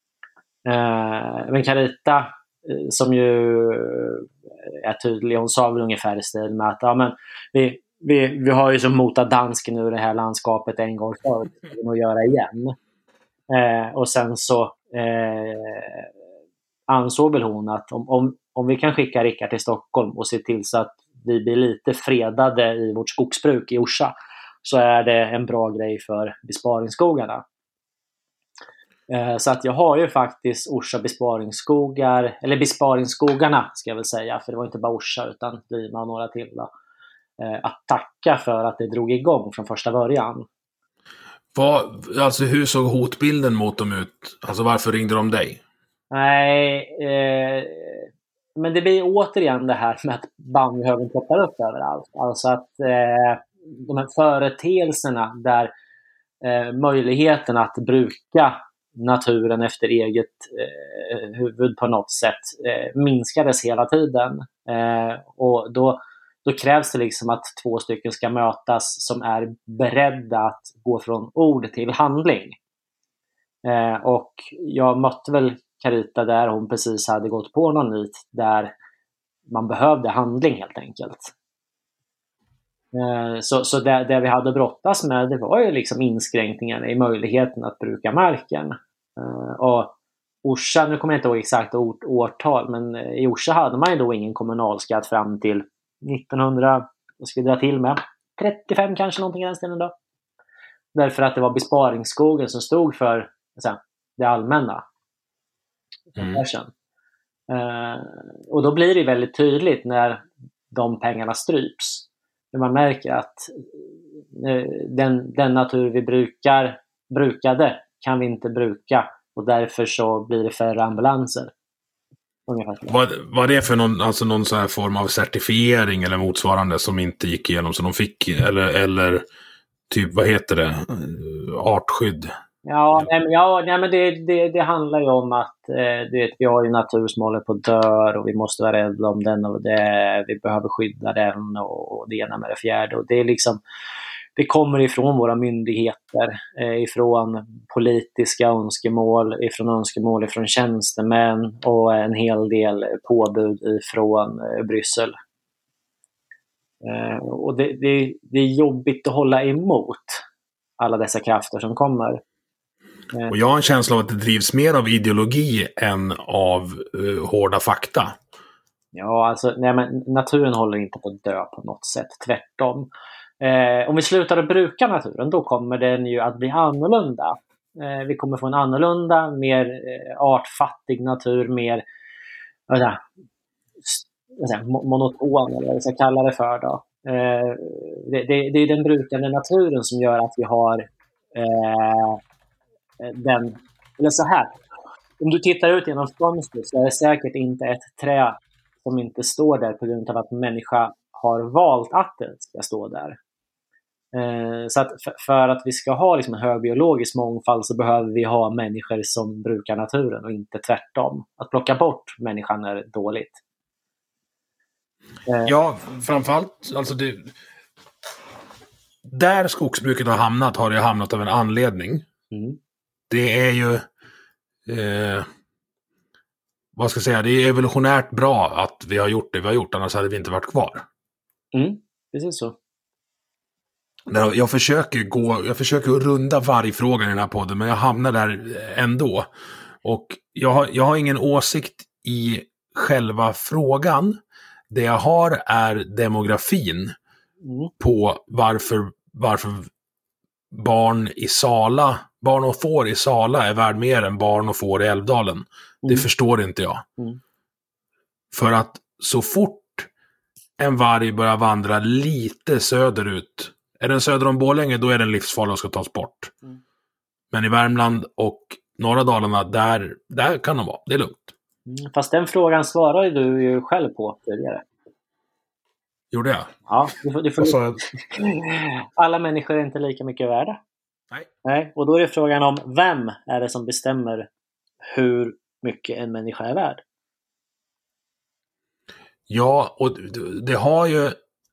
Eh, men Carita eh, som ju är tydlig, hon sa väl ungefär i stil med att ja, men vi, vi, vi har ju som motat dansken ur det här landskapet en gång förut, det ska vi nog göra igen. Eh, och sen så eh, ansåg väl hon att om, om, om vi kan skicka Rickard till Stockholm och se till så att vi blir lite fredade i vårt skogsbruk i Orsa, så är det en bra grej för besparingsskogarna. Eh, så att jag har ju faktiskt Orsa besparingsskogar, eller besparingsskogarna ska jag väl säga, för det var inte bara Orsa utan Lima och några till då, eh, att tacka för att det drog igång från första början. Vad, alltså hur såg hotbilden mot dem ut? Alltså varför ringde de dig? Nej, eh, men det blir återigen det här med att bandyhögen ploppar upp överallt. Alltså att eh, de här företeelserna där eh, möjligheten att bruka naturen efter eget eh, huvud på något sätt eh, minskades hela tiden. Eh, och då Då krävs det liksom att två stycken ska mötas som är beredda att gå från ord till handling. Eh, och jag mötte väl Carita där hon precis hade gått på någon nit där man behövde handling helt enkelt. Eh, så så det, det vi hade brottas med, det var ju liksom inskränkningarna i möjligheten att bruka marken. Eh, och Orsa, nu kommer jag inte ihåg exakt ort, årtal, men i Orsa hade man ju då ingen kommunalskatt fram till nittonhundra, jag ska dra till med trettiofem kanske någonting i den ställen då. Därför att det var besparingsskogen som stod för alltså, det allmänna. Mm. Uh, och då blir det väldigt tydligt när de pengarna stryps. När man märker att uh, den, den natur vi brukar, brukade kan vi inte bruka och därför så blir det färre ambulanser. Vad var det för någon, alltså någon så här form av certifiering eller motsvarande som inte gick igenom så de fick, eller, eller typ, vad heter det, artskydd? Ja, nej, men, ja, nej, men det, det, det handlar ju om att eh, det, vi har ju natur som håller på att dö och vi måste vara rädda om den och det, vi behöver skydda den och, och det ena med det fjärde. Och det är liksom, det kommer ifrån våra myndigheter, eh, ifrån politiska önskemål, ifrån önskemål ifrån tjänstemän och en hel del påbud ifrån eh, Bryssel. Eh, och det, det, det är jobbigt att hålla emot alla dessa krafter som kommer. Och jag har en känsla av att det drivs mer av ideologi än av uh, hårda fakta. Ja, alltså nej, men naturen håller inte på att dö på något sätt, tvärtom. Eh, om vi slutar att bruka naturen, då kommer den ju att bli annorlunda. Eh, vi kommer få en annorlunda, mer eh, artfattig natur, mer vad säger, vad säger, monoton, eller vad jag ska kalla det för då. Eh, det, det, det är den brukande naturen som gör att vi har eh, den, eller så här. Om du tittar ut genom fönstret så är det säkert inte ett trä som inte står där på grund av att människa har valt att det ska stå där. Eh, så att för, för att vi ska ha liksom en hög biologisk mångfald så behöver vi ha människor som brukar naturen och inte tvärtom. Att plocka bort människan är dåligt. Eh, Ja, framförallt, alltså det, där skogsbruket har hamnat har det hamnat av en anledning. mm. Det är ju eh, vad ska jag säga, det är evolutionärt bra att vi har gjort det vi har gjort, annars hade vi inte varit kvar. Mm, precis så. Jag försöker gå, jag försöker runda varje fråga i den här podden, men jag hamnar där ändå. Och jag har, jag har ingen åsikt i själva frågan. Det jag har är demografin mm. på varför, varför barn i Sala, barn och får i Sala är värd mer än barn och får i Älvdalen. Mm. Det förstår inte jag. Mm. För att så fort en varg börjar vandra lite söderut, är den söder om Borlänge, då är den livsfarlig och ska tas bort. Mm. Men i Värmland och norra Dalarna, där, där kan de vara. Det är lugnt. Mm, fast den frågan svarar du ju själv på tidigare. Gjorde jag? Ja, du får, du får... Alltså... Alla människor är inte lika mycket värda. Nej. Nej. Och då är det frågan om vem är det som bestämmer hur mycket en människa är värd? Ja, och det har ju...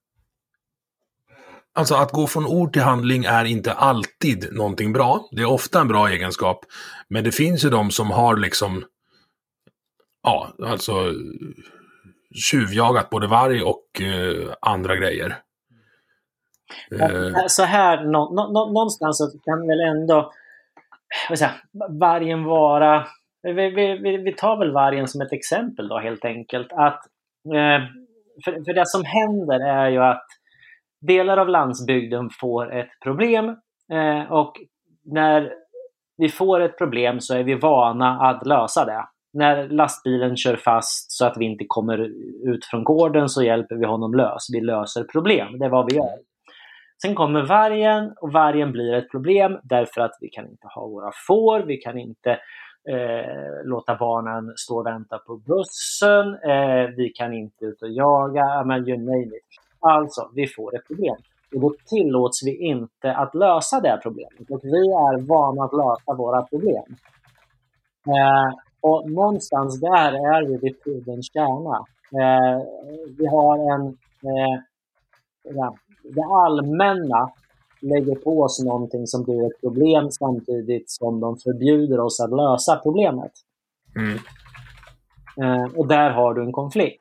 Alltså att gå från ord till handling är inte alltid någonting bra. Det är ofta en bra egenskap. Men det finns ju de som har liksom... Ja, alltså... tjuvjagat både varg och eh, andra grejer. Eh. Så här, nå, nå, någonstans så kan väl ändå... Vad säger, vargen vara... Vi, vi, vi tar väl vargen som ett exempel då, helt enkelt. Att, eh, för, för det som händer är ju att delar av landsbygden får ett problem eh, och när vi får ett problem så är vi vana att lösa det. När lastbilen kör fast så att vi inte kommer ut från gården så hjälper vi honom lös. Vi löser problem, det är vad vi gör. Sen kommer vargen och vargen blir ett problem därför att vi kan inte ha våra får, vi kan inte eh, låta barnen stå och vänta på bussen, eh, vi kan inte ut och jaga, men you name it. Alltså, vi får ett problem. Och då tillåts vi inte att lösa det problemet. Och vi är vana att lösa våra problem. Eh, och någonstans där är vi vid pudelns kärna. Eh, vi har en... Eh, ja, det allmänna lägger på oss någonting som blir ett problem samtidigt som de förbjuder oss att lösa problemet. Mm. Eh, och där har du en konflikt.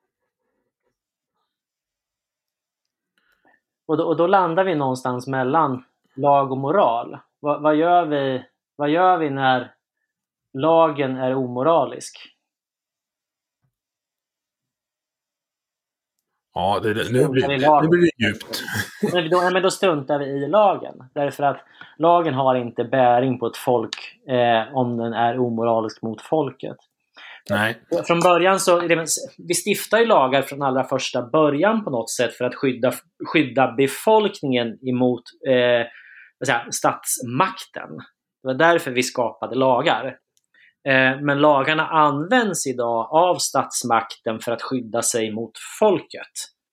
Och då, och då landar vi någonstans mellan lag och moral. Va, vad, gör vi, vad gör vi när lagen är omoralisk? Ja, det, det, nu, blir, nu blir det djupt. Men då, men då struntar vi i lagen. Därför att lagen har inte bäring på ett folk eh, om den är omoralisk mot folket. Nej. Från början så vi stiftar ju lagar från allra första början på något sätt för att skydda, skydda befolkningen emot eh, vad säger, statsmakten. Det var därför vi skapade lagar. Eh, men lagarna används idag av statsmakten för att skydda sig mot folket.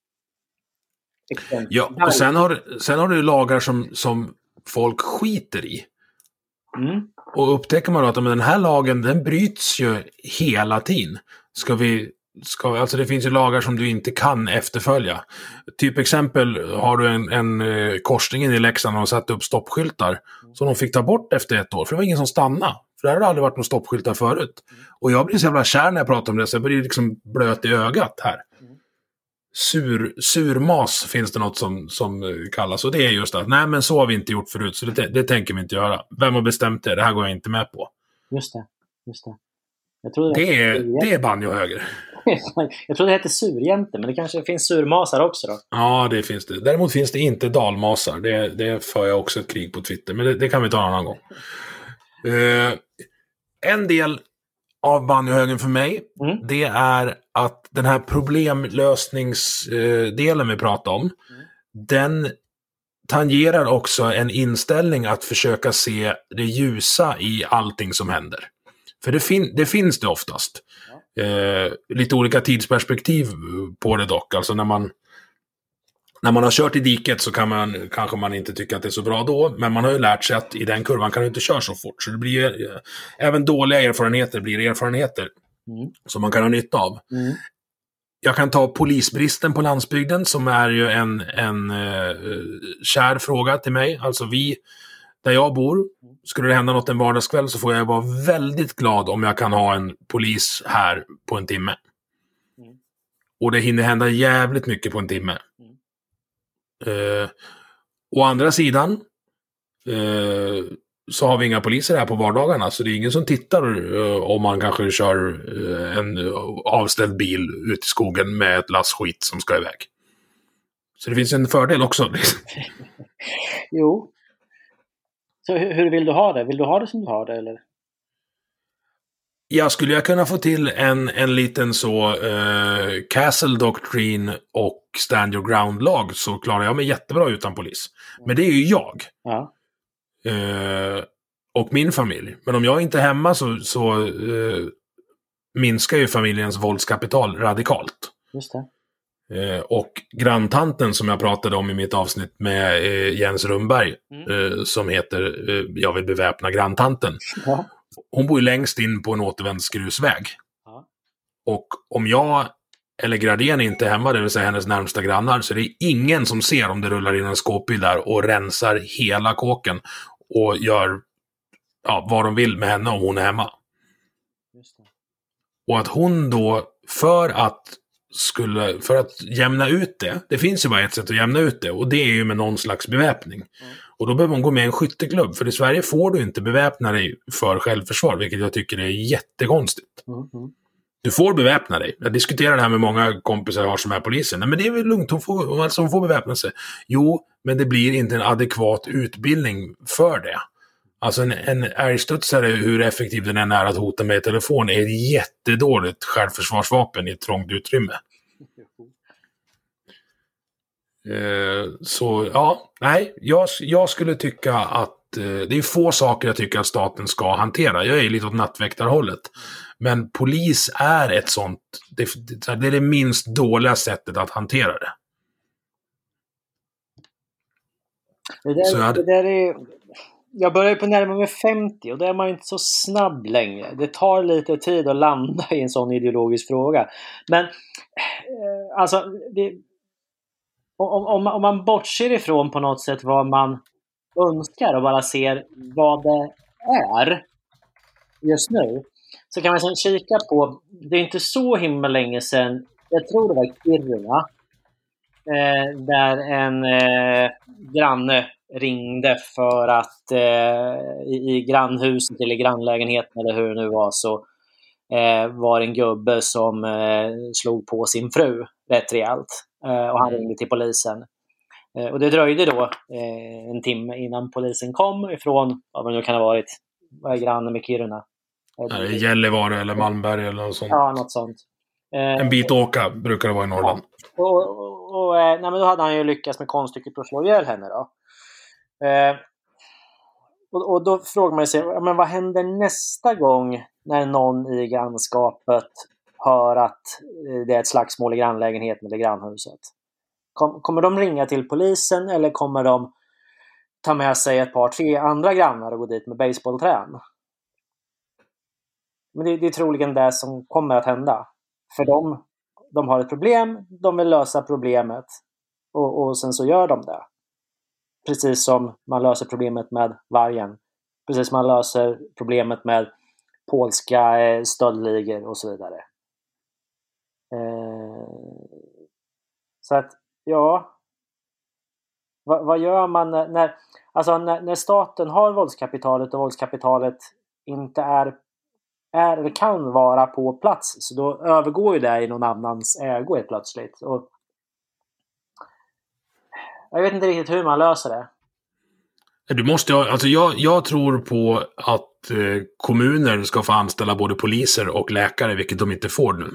Ja, och sen har, sen har du lagar som, som folk skiter i. Mm. Och upptäcker man då att men den här lagen, den bryts ju hela tiden. Ska vi, ska, alltså det finns ju lagar som du inte kan efterfölja. Typ exempel har du en, en korsningen i Leksand och satt upp stoppskyltar som de fick ta bort efter ett år. För det var ingen som stannade. För det hade aldrig varit några stoppskyltar förut. Och jag blir så jävla kär när jag pratar om det, så jag blir liksom blöt i ögat här. Sur, surmas finns det något som, som kallas, och det är just att nej men så har vi inte gjort förut, så det, det tänker vi inte göra. Vem har bestämt det? Det här går jag inte med på. Just det, just det. Jag tror det, det, är, det är banjo höger. Jag tror det heter surjämte, men det kanske finns surmasar också då. Ja, det finns det. Däremot finns det inte dalmasar. Det, det för jag också ett krig på Twitter, men det, det kan vi ta en annan gång. Uh, en del av banjohögen för mig, mm. det är att den här problemlösningsdelen vi pratar om, mm. den tangerar också en inställning att försöka se det ljusa i allting som händer. För det, fin- det finns det oftast. Ja. Eh, lite olika tidsperspektiv på det dock. Alltså när man när man har kört i diket så kan man, kanske man inte tycka att det är så bra då, men man har ju lärt sig att i den kurvan kan du inte köra så fort. Så det blir ju, även dåliga erfarenheter blir erfarenheter mm. som man kan ha nytta av. Mm. Jag kan ta polisbristen på landsbygden som är ju en, en uh, kär fråga till mig. Alltså vi, där jag bor, skulle det hända något en vardagskväll så får jag vara väldigt glad om jag kan ha en polis här på en timme. Mm. Och det hinner hända jävligt mycket på en timme. Mm. Uh, å andra sidan uh, så har vi inga poliser här på vardagarna, så det är ingen som tittar uh, om man kanske kör uh, en uh, avställd bil ut i skogen med ett lass skit som ska iväg. Så det finns en fördel också. Liksom. Jo. Så hur, hur vill du ha det? Vill du ha det som du har det, eller? Jag skulle jag kunna få till en, en liten så uh, Castle Doctrine och Stand Your Ground-lag, så klarar jag mig jättebra utan polis. Men det är ju jag. Ja. Uh, och min familj. Men om jag inte är hemma så, så uh, minskar ju familjens våldskapital radikalt. Just det. Uh, och granntanten som jag pratade om i mitt avsnitt med uh, Jens Rundberg mm. uh, som heter uh, Jag vill beväpna granntanten. Ja. Hon bor ju längst in på en återvändsgrusväg. Ja. Och om jag eller Gradén inte är hemma, det vill säga hennes närmsta grannar, så det är ingen som ser om det rullar in en skåpbil där och rensar hela kåken och gör ja, vad de vill med henne om hon är hemma. Just det. Och att hon då, för att skulle, för att jämna ut det, det finns ju bara ett sätt att jämna ut det, och det är ju med någon slags beväpning. Mm. Och då behöver hon gå med i en skytteklubb, för i Sverige får du inte beväpna dig för självförsvar, vilket jag tycker är jättekonstigt. Mm. Du får beväpna dig. Jag diskuterar det här med många kompisar jag har som är poliser. Nej, men det är väl lugnt, hon får, alltså hon får beväpna sig. Jo, men det blir inte en adekvat utbildning för det. Alltså en, en älgstudsare, hur effektiv den än är att hota med telefon, är ett jättedåligt självförsvarsvapen i ett trångt utrymme. Eh, så ja, nej, jag, jag skulle tycka att eh, det är få saker jag tycker att staten ska hantera. Jag är lite åt nattväktarhållet. Men polis är ett sånt, det, det är det minst dåliga sättet att hantera det. Det där, jag, det där är, jag börjar på närmare med femtio och då är man inte så snabb längre. Det tar lite tid att landa i en sån ideologisk fråga. Men eh, alltså det, om, om, om man bortser ifrån på något sätt vad man önskar och bara ser vad det är just nu, så kan man sedan kika på, det är inte så himla länge sedan, jag tror det var Kiruna, eh, där en eh, granne ringde för att eh, i, i grannhuset eller grannlägenheten eller hur det nu var, så eh, var en gubbe som eh, slog på sin fru rätt rejält. Eh, och han ringde till polisen. Eh, och det dröjde då eh, en timme innan polisen kom ifrån, vad det nu kan ha varit, vad är granne med Kiruna? Eh, Gällivare eller Malmberg eller något sånt. Ja, något sånt. Eh, en bit åka brukar det vara i Norrland. Ja. Och, och, och nej, men då hade han ju lyckats med konststycket att slå ihjäl henne då. Eh, och, och då frågar man sig, men vad händer nästa gång när någon i grannskapet hör att det är ett slagsmål i grannlägenheten eller grannhuset? Kom, kommer de ringa till polisen eller kommer de ta med sig ett par, tre andra grannar och gå dit med baseballträn? Men det, det är troligen det som kommer att hända. För de, de har ett problem, de vill lösa problemet och, och sen så gör de det. Precis som man löser problemet med vargen. Precis som man löser problemet med polska eh, stöldligor och så vidare. Eh, så att, ja. Va, vad gör man när, när, alltså när, när staten har våldskapitalet och våldskapitalet inte är, är eller kan vara på plats, så då övergår ju det i någon annans ägo helt plötsligt. Och jag vet inte riktigt hur man löser det. Du måste, alltså jag, jag tror på att eh, kommuner ska få anställa både poliser och läkare, vilket de inte får nu.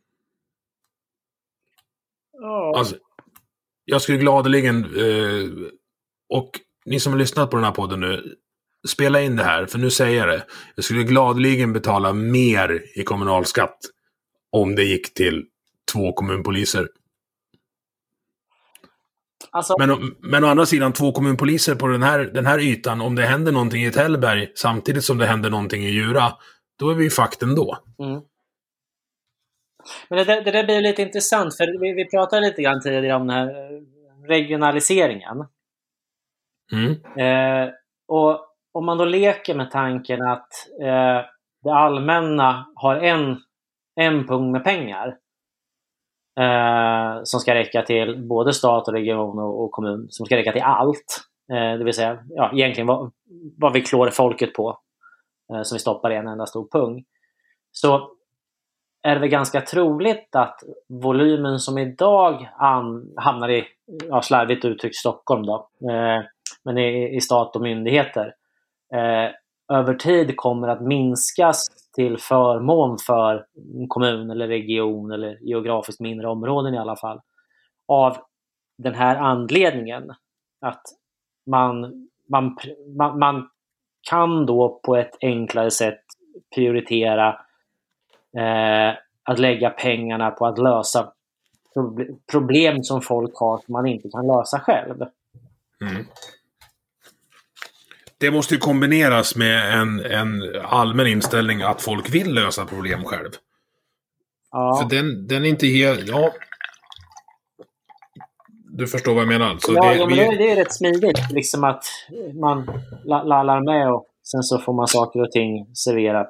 Oh. Alltså, jag skulle gladeligen eh, och ni som har lyssnat på den här podden nu, spela in det här, för nu säger jag det. Jag skulle gladeligen betala mer i kommunalskatt om det gick till två kommunpoliser. alltså... men, men å andra sidan, två kommunpoliser på den här, den här ytan, om det händer någonting i Tällberg samtidigt som det händer någonting i Djura, då är vi ju fakten då. Mm. Men det, det där blir lite intressant, för vi, vi pratade lite grann tidigare om den här regionaliseringen. Mm. Eh, och om man då leker med tanken att eh, det allmänna har en, en punkt med pengar eh, som ska räcka till både stat och region och, och kommun, som ska räcka till allt. Eh, det vill säga, ja, egentligen vad, vad vi klår folket på, eh, som vi stoppar i en enda stor punkt. Så är det väl ganska troligt att volymen som idag an, hamnar i, ja, slarvigt uttryckt Stockholm då, eh, men i, i stat och myndigheter, eh, över tid kommer att minskas till förmån för en kommun eller region eller geografiskt mindre områden i alla fall, av den här anledningen att man, man, man, man kan då på ett enklare sätt prioritera eh, att lägga pengarna på att lösa problem som folk har som man inte kan lösa själv. Mm. Det måste ju kombineras med en, en allmän inställning att folk vill lösa problem själv. Ja. För den, den är inte helt... Ja. Du förstår vad jag menar. Så ja, det, ja, men vi... det, det är rätt smidigt. Liksom att man lallar med och sen så får man saker och ting serverat.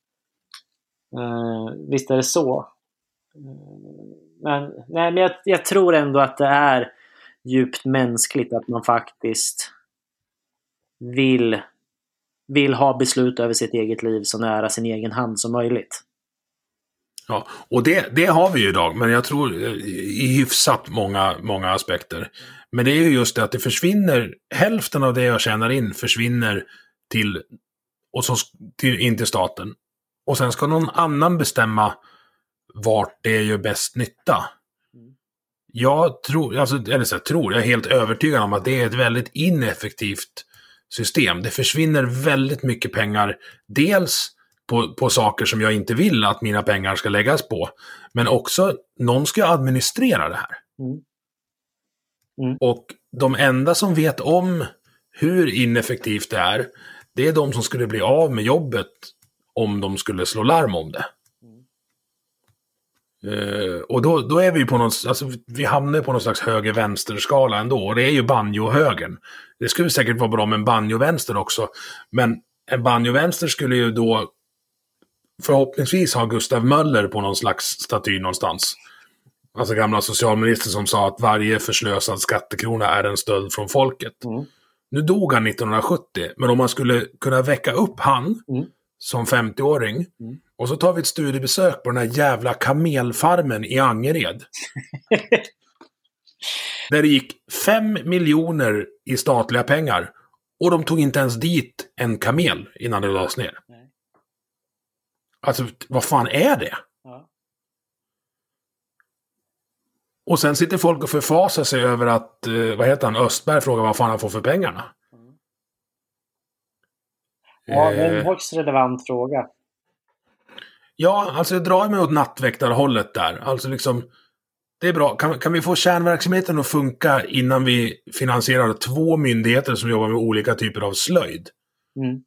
Uh, visst är det så. Uh, men nej, men jag, jag tror ändå att det är djupt mänskligt att man faktiskt vill, vill ha beslut över sitt eget liv så nära sin egen hand som möjligt. Ja, och det, det har vi ju idag, men jag tror i hyfsat många, många aspekter. Men det är ju just det att det försvinner, hälften av det jag tjänar in försvinner till, och så, till, in till staten. Och sen ska någon annan bestämma vart det gör bäst nytta. Jag tror, alltså, eller så jag tror, jag är helt övertygad om att det är ett väldigt ineffektivt system. Det försvinner väldigt mycket pengar, dels på, på saker som jag inte vill att mina pengar ska läggas på, men också någon ska administrera det här. Mm. Mm. Och de enda som vet om hur ineffektivt det är, det är de som skulle bli av med jobbet om de skulle slå larm om det. Uh, och då, då är vi på någon, alltså vi hamnar på någon slags höger-vänster-skala ändå, och det är ju banjo-högern. Det skulle säkert vara bra med en banjo-vänster också, men en banjo-vänster skulle ju då förhoppningsvis ha Gustav Möller på någon slags staty någonstans. Alltså gamla socialminister som sa att varje förslösad skattekrona är en stöld från folket. Mm. Nu dog han nittonhundrasjuttio, men om man skulle kunna väcka upp han mm. som femtioåring mm. och så tar vi ett studiebesök på den här jävla kamelfarmen i Angered. Där det gick fem miljoner i statliga pengar och de tog inte ens dit en kamel innan det lades ner. Nej. Alltså, vad fan är det? Ja. Och sen sitter folk och förfasar sig över att, eh, vad heter han, Östberg frågar vad fan han får för pengarna. Mm. Ja, det är en högst relevant fråga. Ja, alltså jag drar mig åt nattväktarhållet där. Alltså liksom, det är bra. Kan, kan vi få kärnverksamheten att funka innan vi finansierar två myndigheter som jobbar med olika typer av slöjd? Mm.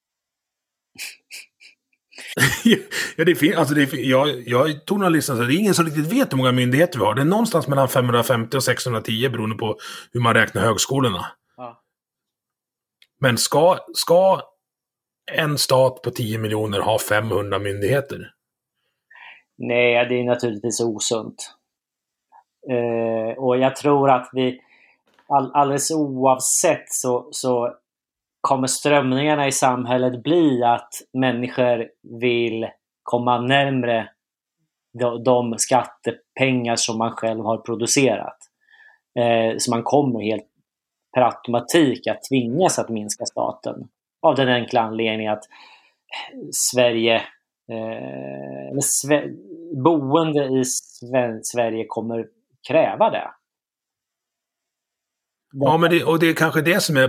ja, det fin- alltså det är, jag, jag tog några listan så det är ingen som riktigt vet hur många myndigheter vi har. Det är någonstans mellan femhundrafemtio och sexhundratio beroende på hur man räknar högskolorna. Ja. Men ska, ska en stat på tio miljoner ha femhundra myndigheter? Nej, det är naturligtvis osunt. Eh, och jag tror att vi all, alldeles oavsett så, så kommer strömningarna i samhället bli att människor vill komma närmare de, de skattepengar som man själv har producerat. Eh, så man kommer helt per automatik att tvingas att minska staten. Av den enkla anledningen att Sverige, eh, eller Sve- boende i Sve- Sverige kommer kräva det. Ja, men det, och det är kanske det som är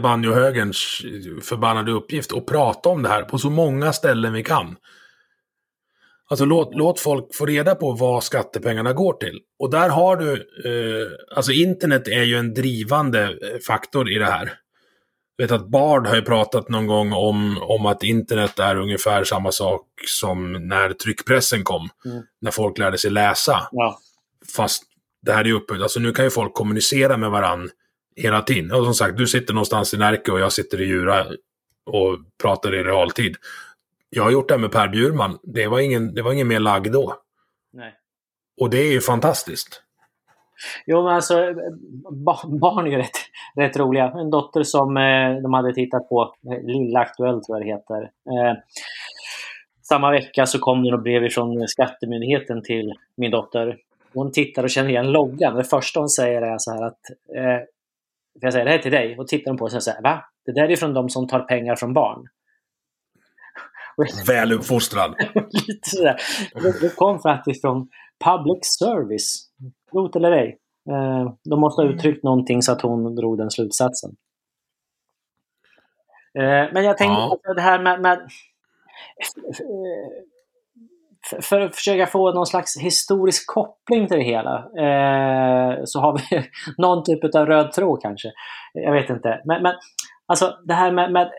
banjohögerns förbannade uppgift, att prata om det här på så många ställen vi kan. Alltså låt, låt folk få reda på vad skattepengarna går till. Och där har du, eh, alltså internet är ju en drivande faktor i det här. Jag vet att Bard har ju pratat någon gång om, om att internet är ungefär samma sak som när tryckpressen kom. Mm. När folk lärde sig läsa. Ja. Fast det här är uppbyggt. Alltså nu kan ju folk kommunicera med varann hela tiden. Och som sagt, du sitter någonstans i Närke och jag sitter i Djura och pratar i realtid. Jag har gjort det med Per Bjurman. Det var ingen, det var ingen mer lagg då. Nej. Och det är ju fantastiskt. Jo, men alltså barn är ju rätt, rätt roliga. En dotter som eh, de hade tittat på, Lilla Aktuellt tror jag det heter. Eh, samma vecka så kom det något brev från Skattemyndigheten till min dotter. Hon tittar och känner igen loggan. Det första hon säger är så här att eh, jag säger det här till dig. Och tittar hon på sig och säger, va? Det där är från de som tar pengar från barn. Väl uppfostrad. Lite sådär. Det, det kom faktiskt från public service. Rot eller ej. Eh, de måste ha uttryckt någonting så att hon drog den slutsatsen. Eh, men jag tänkte ja. att det här med, med för, för att försöka få någon slags historisk koppling till det hela eh, så har vi någon typ av röd tråd kanske. Jag vet inte. Men, men alltså det här med, med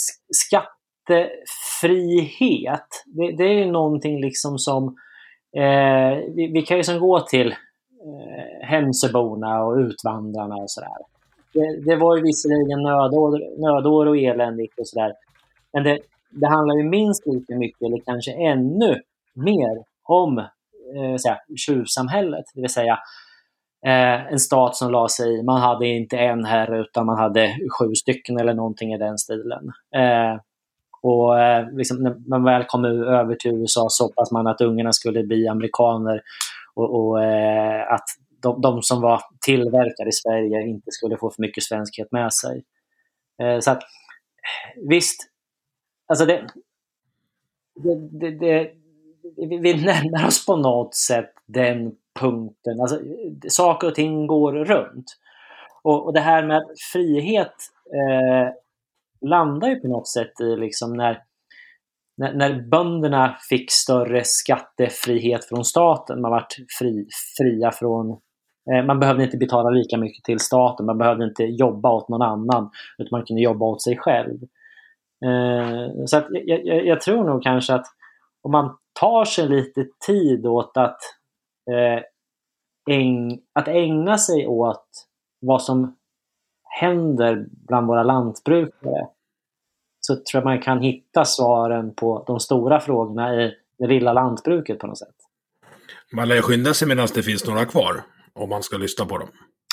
skattefrihet, det, det är ju någonting liksom som eh, vi, vi kan ju som gå till eh, Hemsöborna och utvandrarna och sådär. Det, det var ju visserligen nödår, nödår och eländigt och sådär. Men det, det handlar ju minst lika mycket eller kanske ännu mer om eh, säga, tjuvsamhället. Det vill säga eh, en stat som la sig i. Man hade inte en herre utan man hade sju stycken eller någonting i den stilen. Eh, och eh, liksom, när man väl kom över till U S A så hoppas man att ungarna skulle bli amerikaner och, och eh, att de, de som var tillverkade i Sverige inte skulle få för mycket svenskhet med sig. Eh, så att visst, alltså det, det, det, det vi närmar oss på något sätt den punkten. Alltså, saker och ting går runt. Och, och det här med frihet eh, landar ju på något sätt i liksom när, när, när bönderna fick större skattefrihet från staten. Man var fri, fria från... Eh, man behövde inte betala lika mycket till staten. Man behövde inte jobba åt någon annan. Utan man kunde jobba åt sig själv. Eh, så att jag, jag, jag tror nog kanske att om man tar sig lite tid åt att, eh, äng, att ägna sig åt vad som händer bland våra lantbrukare, så tror jag man kan hitta svaren på de stora frågorna i det lilla lantbruket på något sätt. Man lär skynda sig medan det finns några kvar, om man ska lyssna på dem.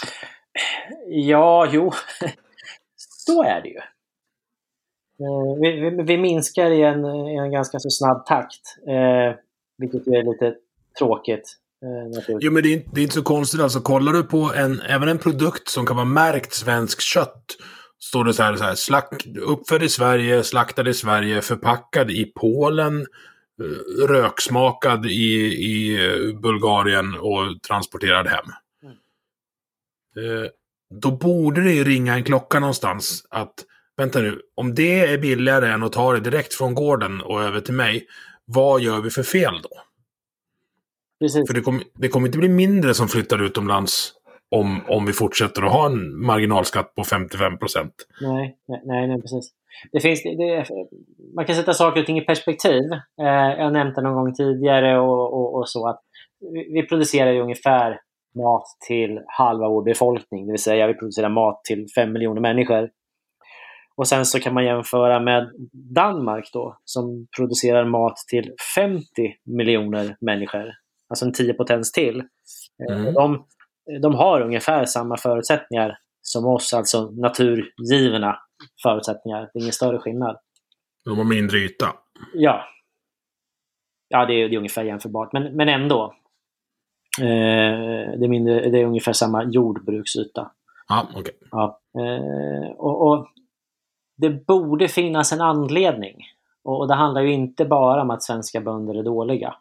Ja, jo. Så är det ju. Vi, vi, vi minskar i en, i en ganska så snabb takt, eh, vilket är lite tråkigt. Eh, jo, men det är, inte, det är inte så konstigt. Alltså, kollar du på en, även en produkt som kan vara märkt svensk kött, står det så här, så här slack, uppfödd i Sverige, slaktad i Sverige, förpackad i Polen, röksmakad i, i Bulgarien och transporterad hem. Mm. Eh, då borde det ju ringa en klocka någonstans att vänta nu, om det är billigare än att ta det direkt från gården och över till mig, vad gör vi för fel då? Precis. För det kommer det kommer inte bli mindre som flyttar utomlands om, om vi fortsätter att ha en marginalskatt på femtiofem procent. Nej, nej, nej, precis. Det finns, det, man kan sätta saker och ting i perspektiv. Eh, jag har nämnt det någon gång tidigare och, och, och så att vi, vi producerar ju ungefär mat till halva vår befolkning. Det vill säga vi producerar mat till fem miljoner människor. Och sen så kan man jämföra med Danmark då, som producerar mat till femtio miljoner människor. Alltså en tio potens till. Mm. De, de har ungefär samma förutsättningar som oss, alltså naturgivna förutsättningar. Det är ingen större skillnad. De har mindre yta. Ja. Ja, det är, det är ungefär jämförbart. Men, men ändå. Eh, det, är mindre, det är ungefär samma jordbruksyta. Ja, okej. Okay. Ja. Eh, och... och det borde finnas en anledning. Och det handlar ju inte bara om att svenska bönder är dåliga.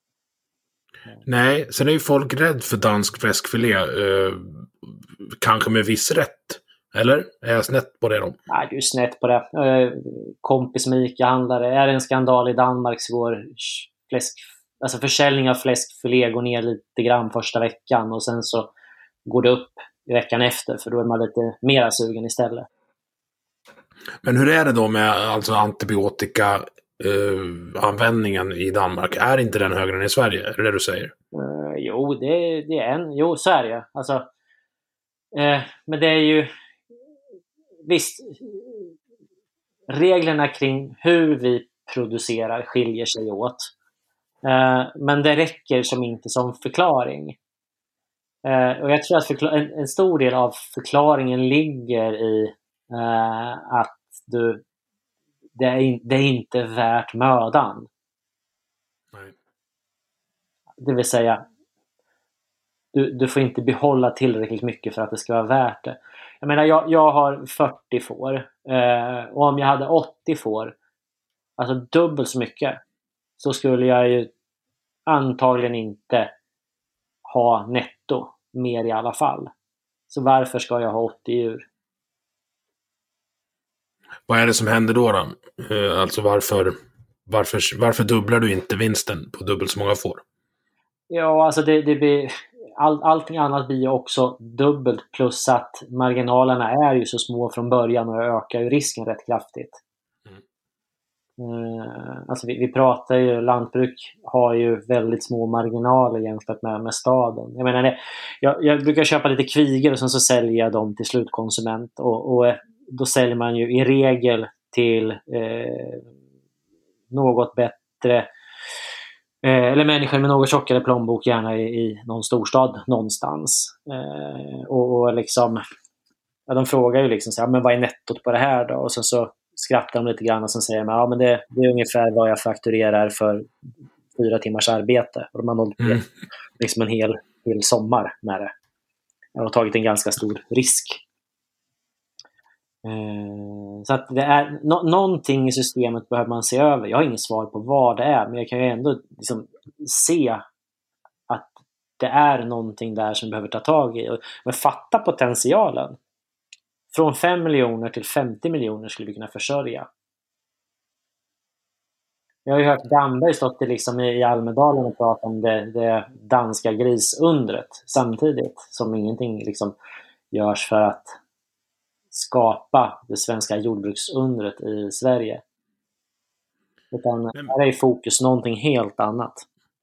Nej, sen är ju folk rädd för dansk fläskfilé. Eh, kanske med viss rätt. Eller? Är jag snett på det då? Nej, du är snett på det. Eh, kompis med ICA-handlare. Är det en skandal i Danmark så går fläsk, alltså försäljning av fläskfilé går ner lite grann första veckan och sen så går det upp i veckan efter, för då är man lite mer sugen istället. Men hur är det då med alltså antibiotika eh, användningen i Danmark? Är inte den högre än i Sverige? Är det det du säger? Uh, jo, det, det är en. Jo, så är det. Alltså, eh, men det är ju visst, reglerna kring hur vi producerar skiljer sig åt. Eh, men det räcker som inte som förklaring. Eh, och jag tror att förkla- en, en stor del av förklaringen ligger i eh, att du, det, är in, det är inte värt mödan. Nej. Det vill säga, du, du får inte behålla tillräckligt mycket för att det ska vara värt det. Jag menar, jag, jag har fyrtio får. Eh, och om jag hade åttio får, alltså dubbelt så mycket, så skulle jag ju antagligen inte ha netto mer i alla fall. Så varför ska jag ha åttio djur? Vad är det som händer då då? Eh, alltså varför, varför, varför dubblar du inte vinsten på dubbelt så många får? Ja, alltså det, det blir, all, allting annat blir ju också dubbelt, plus att marginalerna är ju så små från början och ökar ju risken rätt kraftigt. Mm. Uh, alltså vi, vi pratar ju, lantbruk har ju väldigt små marginaler jämfört med, med staden. Jag menar, det, jag, jag brukar köpa lite kvigor och sen så säljer jag dem till slutkonsument, och, och då säljer man ju i regel till eh, något bättre eller människor med något tjockare plånbok, gärna i, i någon storstad någonstans. Eh, och, och liksom, ja, de frågar ju liksom så här, men vad är nettot på det här då? Och sen så skrattar de lite grann och sen säger man, ja men det, det är ungefär vad jag fakturerar för fyra timmars arbete. Och de har hållit mm. liksom en hel, hel sommar med det. Jag har tagit en ganska stor risk. Eh, så att det är no- någonting i systemet behöver man se över. Jag har inget svar på vad det är, men jag kan ju ändå liksom se att det är någonting där som behöver ta tag i. Men fatta potentialen. Från fem miljoner till femtio miljoner skulle vi kunna försörja. Jag har ju hört Damberg stått liksom i Almedalen och prata om det, det danska grisundret samtidigt som ingenting liksom görs för att skapa det svenska jordbruksundret i Sverige. Utan här är fokus någonting helt annat.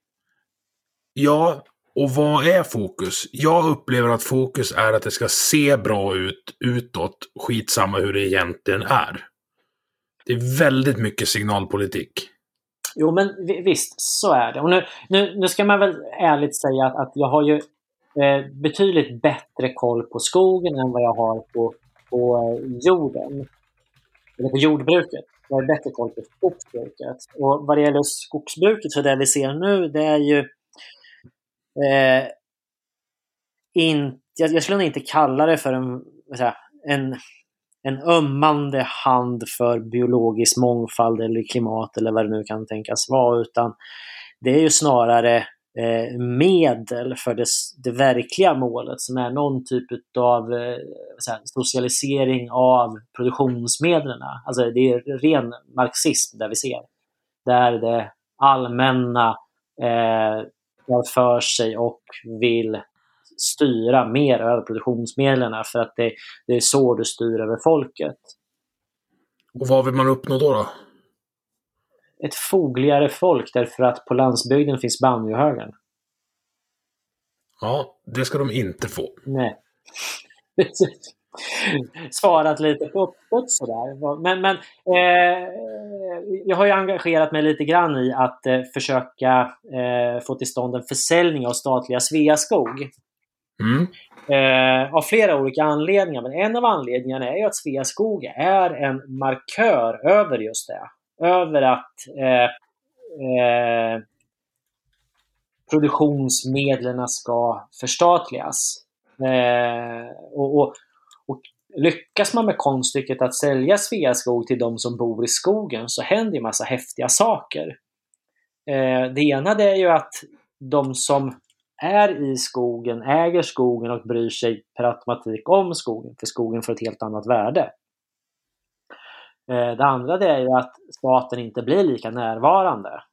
Ja, och vad är fokus? Jag upplever att fokus är att det ska se bra ut utåt, skitsamma hur det egentligen är. Det är väldigt mycket signalpolitik. Jo, men visst, så är det. Och nu, nu, nu ska man väl ärligt säga att, att jag har ju eh, betydligt bättre koll på skogen än vad jag har på på jorden, eller på jordbruket. Jag har bättre koll på skogsbruket. Och vad det gäller skogsbruket, så det vi ser nu, det är ju eh, in, jag, jag skulle inte kalla det för en, säga, en, en ömmande hand för biologisk mångfald eller klimat eller vad det nu kan tänkas vara, utan det är ju snarare eh, medel för det, det verkliga målet, som är någon typ av eh, såhär, socialisering av produktionsmedlen. Alltså det är ren marxism där vi ser. Där det allmänna eh, tar för sig och vill styra mer över produktionsmedlen, för att det, det är så du styr över folket. Och vad vill man uppnå då då? Ett fogligare folk, därför att på landsbygden finns banjohögen. Ja, det ska de inte få. Nej. Svarat lite på uppåt sådär. Men, men eh, jag har ju engagerat mig lite grann i att eh, försöka eh, få till stånd en försäljning av statliga Sveaskog. Mm. Eh, av flera olika anledningar. Men en av anledningarna är ju att Sveaskog är en markör över just det. Över att eh, eh, produktionsmedlen ska förstatligas. Eh, och, och, och lyckas man med konststycket att sälja Sveaskog till de som bor i skogen, så händer ju massa häftiga saker. Eh, det ena det är ju att de som är i skogen äger skogen och bryr sig per automatik om skogen, för skogen får ett helt annat värde. Det andra det är ju att staten inte blir lika närvarande.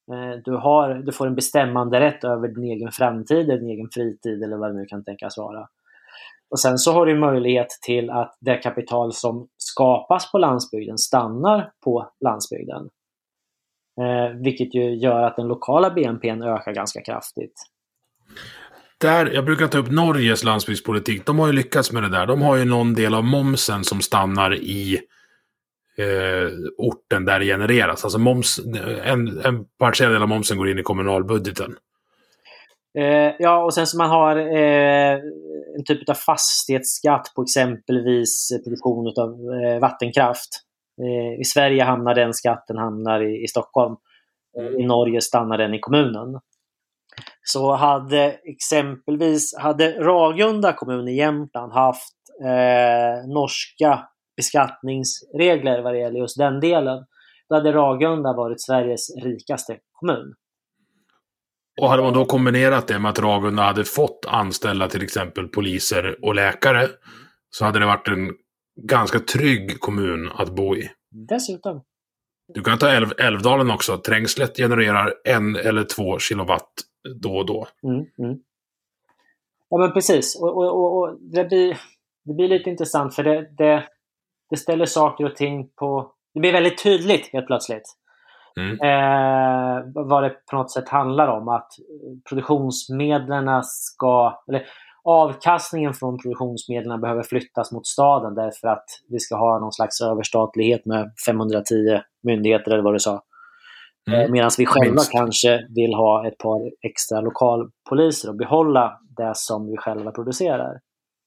Du, har, du får en bestämmande rätt över din egen framtid, din egen fritid eller vad det nu kan tänkas vara. Och sen så har du möjlighet till att det kapital som skapas på landsbygden stannar på landsbygden. Eh, vilket ju gör att den lokala B N P:n ökar ganska kraftigt. Där, jag brukar ta upp Norges landsbygdspolitik. De har ju lyckats med det där. De har ju någon del av momsen som stannar i eh, orten där det genereras. Alltså moms, en, en partiell del av momsen går in i kommunalbudgeten. Eh, ja, och sen så man har eh, en typ av fastighetsskatt på exempelvis produktion av eh, vattenkraft. Eh, I Sverige hamnar den skatten hamnar i, i Stockholm. Mm. I Norge stannar den i kommunen. Så hade exempelvis hade Ragunda kommun i Jämtland haft eh, norska beskattningsregler vad det gäller just den delen, då hade Ragunda varit Sveriges rikaste kommun. Och hade man då kombinerat det med att Ragunda hade fått anställa till exempel poliser och läkare, så hade det varit en ganska trygg kommun att bo i. Dessutom. Du kan ta Älv, Älvdalen också. Trängslet genererar en eller två kilowatt då och då. Mm, mm. Ja, men precis. Och, och, och, och det, blir, det blir lite intressant för det, det, det ställer saker och ting på... Det blir väldigt tydligt helt plötsligt. Mm. Eh, vad det på något sätt handlar om. Att produktionsmedlen ska... Eller, avkastningen från produktionsmedlen behöver flyttas mot staden därför att vi ska ha någon slags överstatlighet med femhundratio myndigheter eller vad du sa. Mm. Medan vi själva Minst. kanske vill ha ett par extra lokalpoliser och behålla det som vi själva producerar.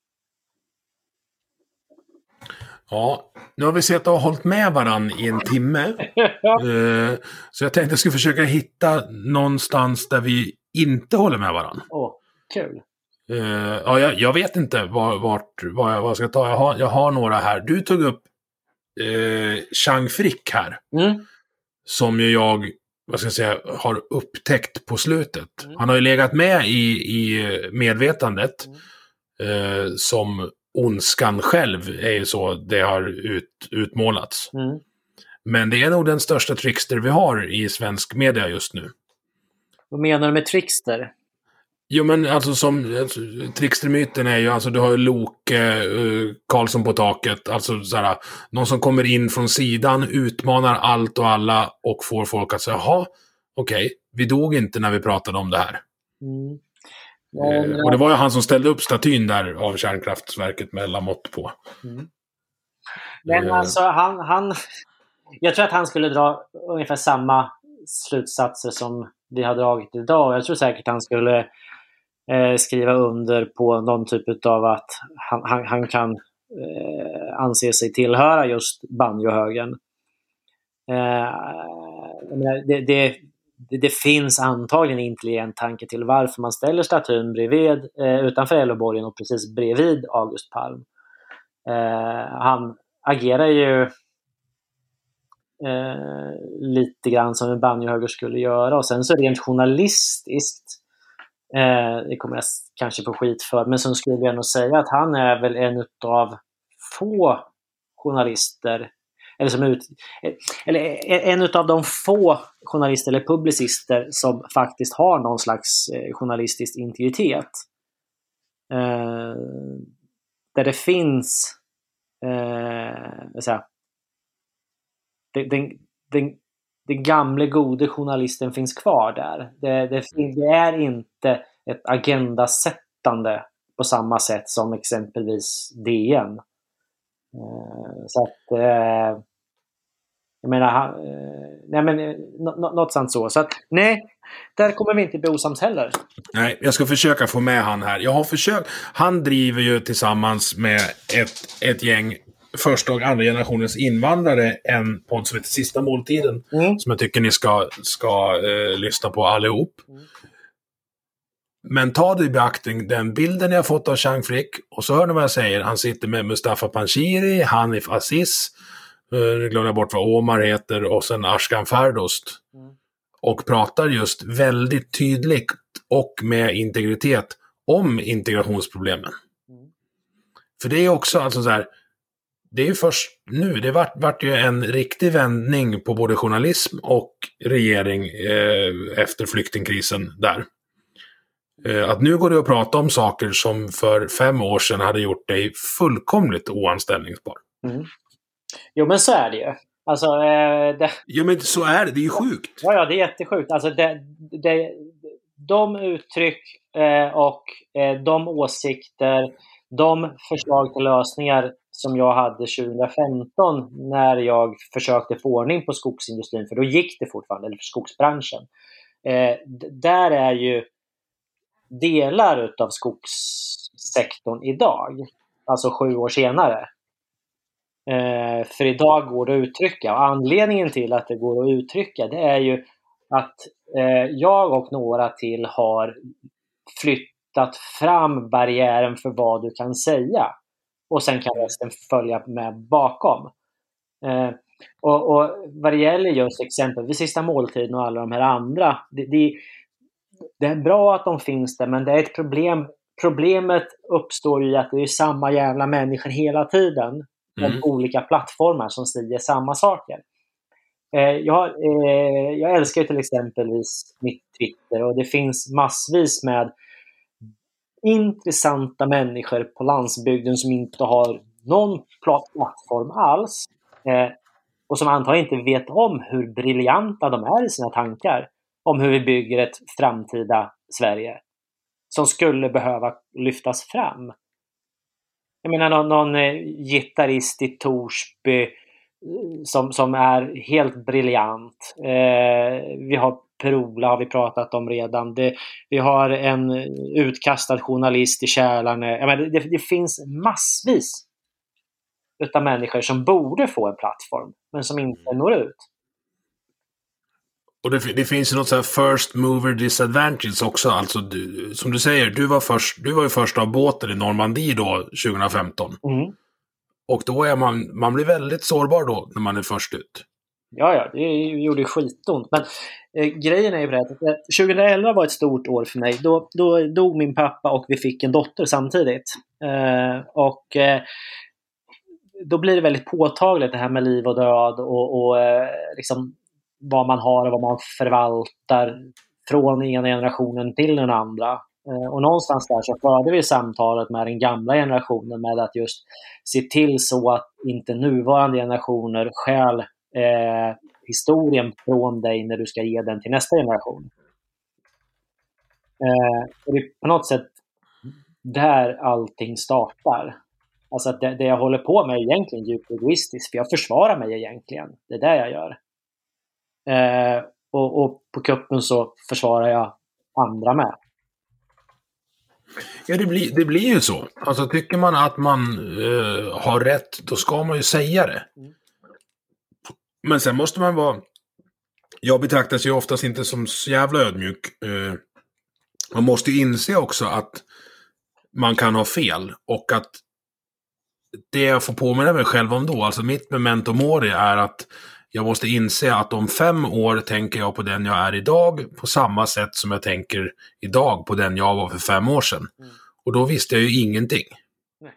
Ja, nu har vi sett och hållit med varann i en timme. Ja. uh, så jag tänkte att jag skulle försöka hitta någonstans där vi inte håller med varann. Åh, oh, kul. Uh, ja, jag, jag vet inte vart, vart, vad, jag, vad jag ska ta. Jag har, jag har några här. Du tog upp uh, Chang Frick här. Mm. Som ju jag, vad ska jag säga, har upptäckt på slutet. Mm. Han har ju legat med i, i medvetandet. Mm. Uh, som ondskan själv är ju så det har ut, utmålats. Mm. Men det är nog den största trickster vi har i svensk media just nu. Vad menar du med trickster? Jo, men alltså som alltså, trickstermyten är ju, alltså du har ju Loke, uh, Karlsson på taket, alltså såhär, någon som kommer in från sidan, utmanar allt och alla och får folk att säga, jaha, okej, okay, vi dog inte när vi pratade om det här. Mm. Ja, uh, men... Och det var ju han som ställde upp statyn där av kärnkraftverket med Lamotte på. Mm. Men uh, alltså, han, han, jag tror att han skulle dra ungefär samma slutsatser som vi har dragit idag. Jag tror säkert han skulle skriva under på någon typ av att han, han, han kan eh, anse sig tillhöra just banjohögen. Eh, det, det, det, det finns antagligen intelligent tanke till varför man ställer statyn bredvid, eh, utanför Älvborgen och precis bredvid August Palm. Eh, han agerar ju eh, lite grann som en banjohöger skulle göra, och sen så rent journalistiskt, Eh, det kommer jag kanske få skit för, men så skulle jag nog säga att han är väl en av få journalister eller, som ut, eller en av de få journalister eller publicister som faktiskt har någon slags eh, journalistisk integritet. Eh, där det finns eh, säga, den, den, den den gamla gode journalisten finns kvar där. Det, det, det är inte ett agendasättande på samma sätt som exempelvis D N. Uh, så att uh, jag menar uh, nej men uh, något sånt så. Så att nej, där kommer vi inte bli osams heller. Nej, jag ska försöka få med han här. Jag har försökt. Han driver ju tillsammans med ett, ett gäng första och andra generationens invandrare en podd som heter Sista måltiden, mm. som jag tycker ni ska, ska eh, lyssna på allihop. Mm. Men ta det i beaktning den bilden jag fått av Chang Frick, och så hör ni vad jag säger. Han sitter med Mustafa Panshiri, Hanif Aziz, nu glömde jag bort vad Omar heter, och sen Ashkan Ferdost. Mm. Och pratar just väldigt tydligt och med integritet om integrationsproblemen. Mm. För det är också alltså så här, det är ju först nu, det vart, vart ju en riktig vändning på både journalism och regering eh, efter flyktingkrisen där. Eh, att nu går det att prata om saker som för fem år sedan hade gjort dig fullkomligt oanställningsbar. Mm. Jo, men så är det ju. Alltså, eh, det... Ja, men så är det, det är ju sjukt. Ja, ja, det är jättesjukt. Alltså, det, det, de uttryck eh, och eh, de åsikter, de förslag till lösningar som jag hade tjugohundrafemton när jag försökte få ordning på skogsindustrin, för då gick det fortfarande, eller för skogsbranschen. Eh, d- där är ju delar av skogssektorn idag, alltså sju år senare. Eh, för idag går det att uttrycka, och anledningen till att det går att uttrycka, det är ju att eh, jag och några till har flyttat fram barriären för vad du kan säga, och sen kan resten följa med bakom. Eh, och, och vad det gäller just exempelvis sista måltiden och alla de här andra, det, det, det är bra att de finns där, men det är ett problem. Problemet uppstår ju att det är samma jävla människor hela tiden på mm. olika plattformar som säger samma saker. Eh, jag, eh, jag älskar ju till exempelvis mitt Twitter, och det finns massvis med intressanta människor på landsbygden som inte har någon plattform alls, eh, och som antagligen inte vet om hur briljanta de är i sina tankar om hur vi bygger ett framtida Sverige som skulle behöva lyftas fram. Jag menar någon, någon eh, gitarrist i Torsby som, som är helt briljant. Eh, vi har Per-Ola, har vi pratat om redan. Det, vi har en utkastad journalist i Kälarne. Jag menar, det, det finns massvis utav människor som borde få en plattform, men som inte når ut. Och det, det finns ju något så här first mover disadvantage också. Alltså du, som du säger, du var, först, du var ju först av båten i Normandie då tjugohundrafemton. Mm. Och då är man, man blir väldigt sårbar då när man är först ut. Ja, ja, det gjorde skitont. Men eh, grejen är ju att tjugohundraelva var ett stort år för mig. Då, då dog min pappa och vi fick en dotter samtidigt. Eh, och eh, då blir det väldigt påtagligt det här med liv och död och, och eh, liksom vad man har och vad man förvaltar från ena generationen till den andra. Eh, och någonstans där så förde vi samtalet med den gamla generationen med att just se till så att inte nuvarande generationer stjäl eh, historien från dig när du ska ge den till nästa generation. Eh, och det är på något sätt där allting startar. Alltså att det, det jag håller på med är egentligen djupt egoistiskt, för jag försvarar mig egentligen. Det är det jag gör. Eh, och, och på kuppen så försvarar jag andra med. Ja, det blir, det blir ju så. Alltså tycker man att man eh, har rätt, då ska man ju säga det. Mm. Men sen måste man vara... Jag betraktas ju oftast inte som så jävla ödmjuk. Eh, man måste ju inse också att man kan ha fel, och att det jag får påminna mig själv om då, alltså mitt memento mori är att jag måste inse att om fem år tänker jag på den jag är idag på samma sätt som jag tänker idag på den jag var för fem år sedan. Mm. Och då visste jag ju ingenting. Nej.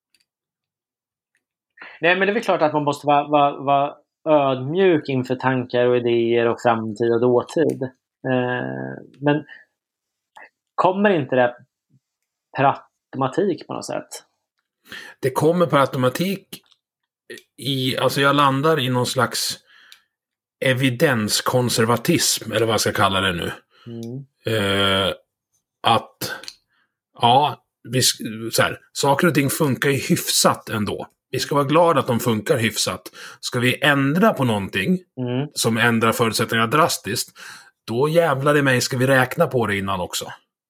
Nej, men det är väl klart att man måste vara, vara, vara ödmjuk inför tankar och idéer och framtid och dåtid. Eh, men kommer inte det per automatik på något sätt? Det kommer per automatik i, alltså jag landar i någon slags evidenskonservatism, eller vad jag ska kalla det nu. Mm. Eh, att ja, vi, så här, saker och ting funkar ju hyfsat ändå. Vi ska vara glada att de funkar hyfsat. Ska vi ändra på någonting mm. som ändrar förutsättningarna drastiskt, då jävlar i mig ska vi räkna på det innan också.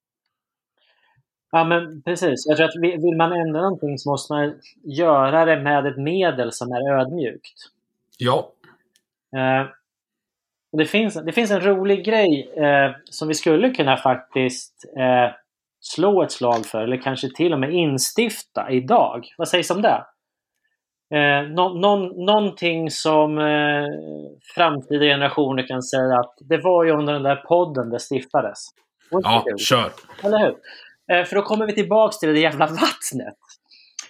Ja, men precis. Jag tror att vill man ändra någonting så måste man göra det med ett medel som är ödmjukt. Ja. Eh, och det, finns, det finns en rolig grej eh, som vi skulle kunna faktiskt eh, slå ett slag för, eller kanske till och med instifta idag. Vad sägs om det? Eh, no, non, någonting som eh, framtida generationer kan säga att det var ju under den där podden det stiftades. Ja, kör. Eller hur? För då kommer vi tillbaka till det jävla vattnet.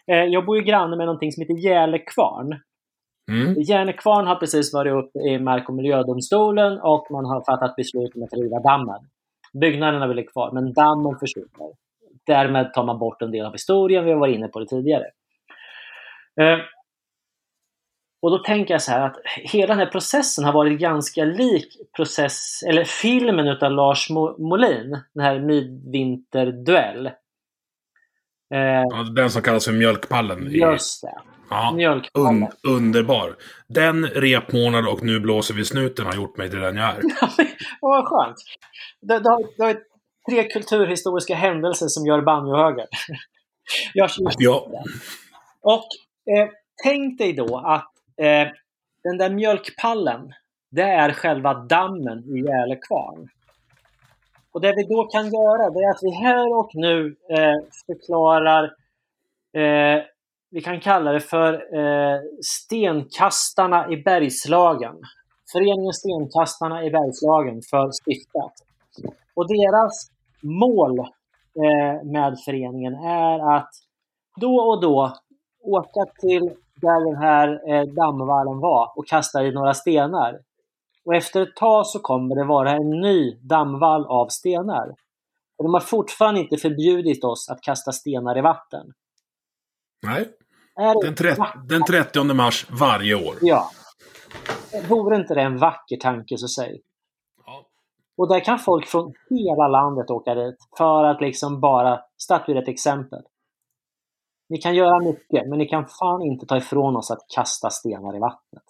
Eh, jag bor ju granne med någonting som heter Gälekvarn. Mm. Gälekvarn har precis varit upp i Mark- och miljödomstolen och man har fattat beslut om att riva dammen. Byggnaderna blir kvar, men dammen försvinner. Därmed tar man bort en del av historien, vi har varit inne på det tidigare. Eh, och då tänker jag så här att hela den här processen har varit ganska lik process, eller filmen utav Lars Molin, den här Midvinterduell. Eh, ja, den som kallas för Mjölkpallen. Just det. Ja, Mjölkpallen. Un, underbar. Den repmånad och nu blåser vi snuten har gjort mig till den jag är. Vad skönt. Det, det, har, det har tre kulturhistoriska händelser som gör banjohöger. jag, ja. Och eh, tänk dig då att eh, den där Mjölkpallen, det är själva dammen i Gälekvarn. Och det vi då kan göra, det är att vi här och nu eh, förklarar, eh, vi kan kalla det för eh, stenkastarna i Bergslagen. Föreningen Stenkastarna i Bergslagen för stiftat. Och deras mål eh, med föreningen är att då och då åka till där den här eh, dammvallen var och kasta i några stenar. Och efter ett tag så kommer det vara en ny dammvall av stenar. Och de har fortfarande inte förbjudit oss att kasta stenar i vatten. Nej. Den, tre- den trettionde mars varje år. Ja. Vore inte det en vacker tanke, så säg. Ja. Och där kan folk från hela landet åka dit för att liksom bara statuera ett exempel. Ni kan göra mycket, men ni kan fan inte ta ifrån oss att kasta stenar i vattnet.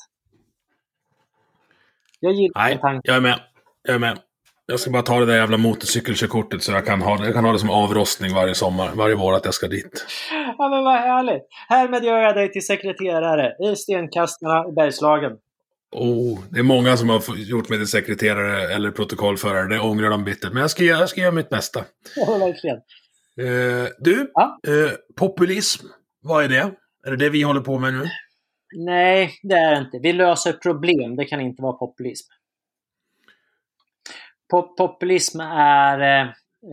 Jag gillar Nej, tanken. Jag är med. Jag är med. Jag ska bara ta det där jävla motorcykelkörkortet så jag kan ha det, jag kan ha det som avrostning varje sommar, varje vår att jag ska dit. Ja, men vad härligt. Härmed gör jag dig till sekreterare i Stenkastarna i Bergslagen. Oh, det är många som har gjort mig till sekreterare eller protokollförare. Det ångrar de bittert. Men jag ska, jag ska göra mitt bästa. Ja, verkligen. Eh, du, ja? eh, populism, vad är det? Är det det vi håller på med nu? Nej, det är det inte. Vi löser problem. Det kan inte vara populism. Pop- populism är... Eh,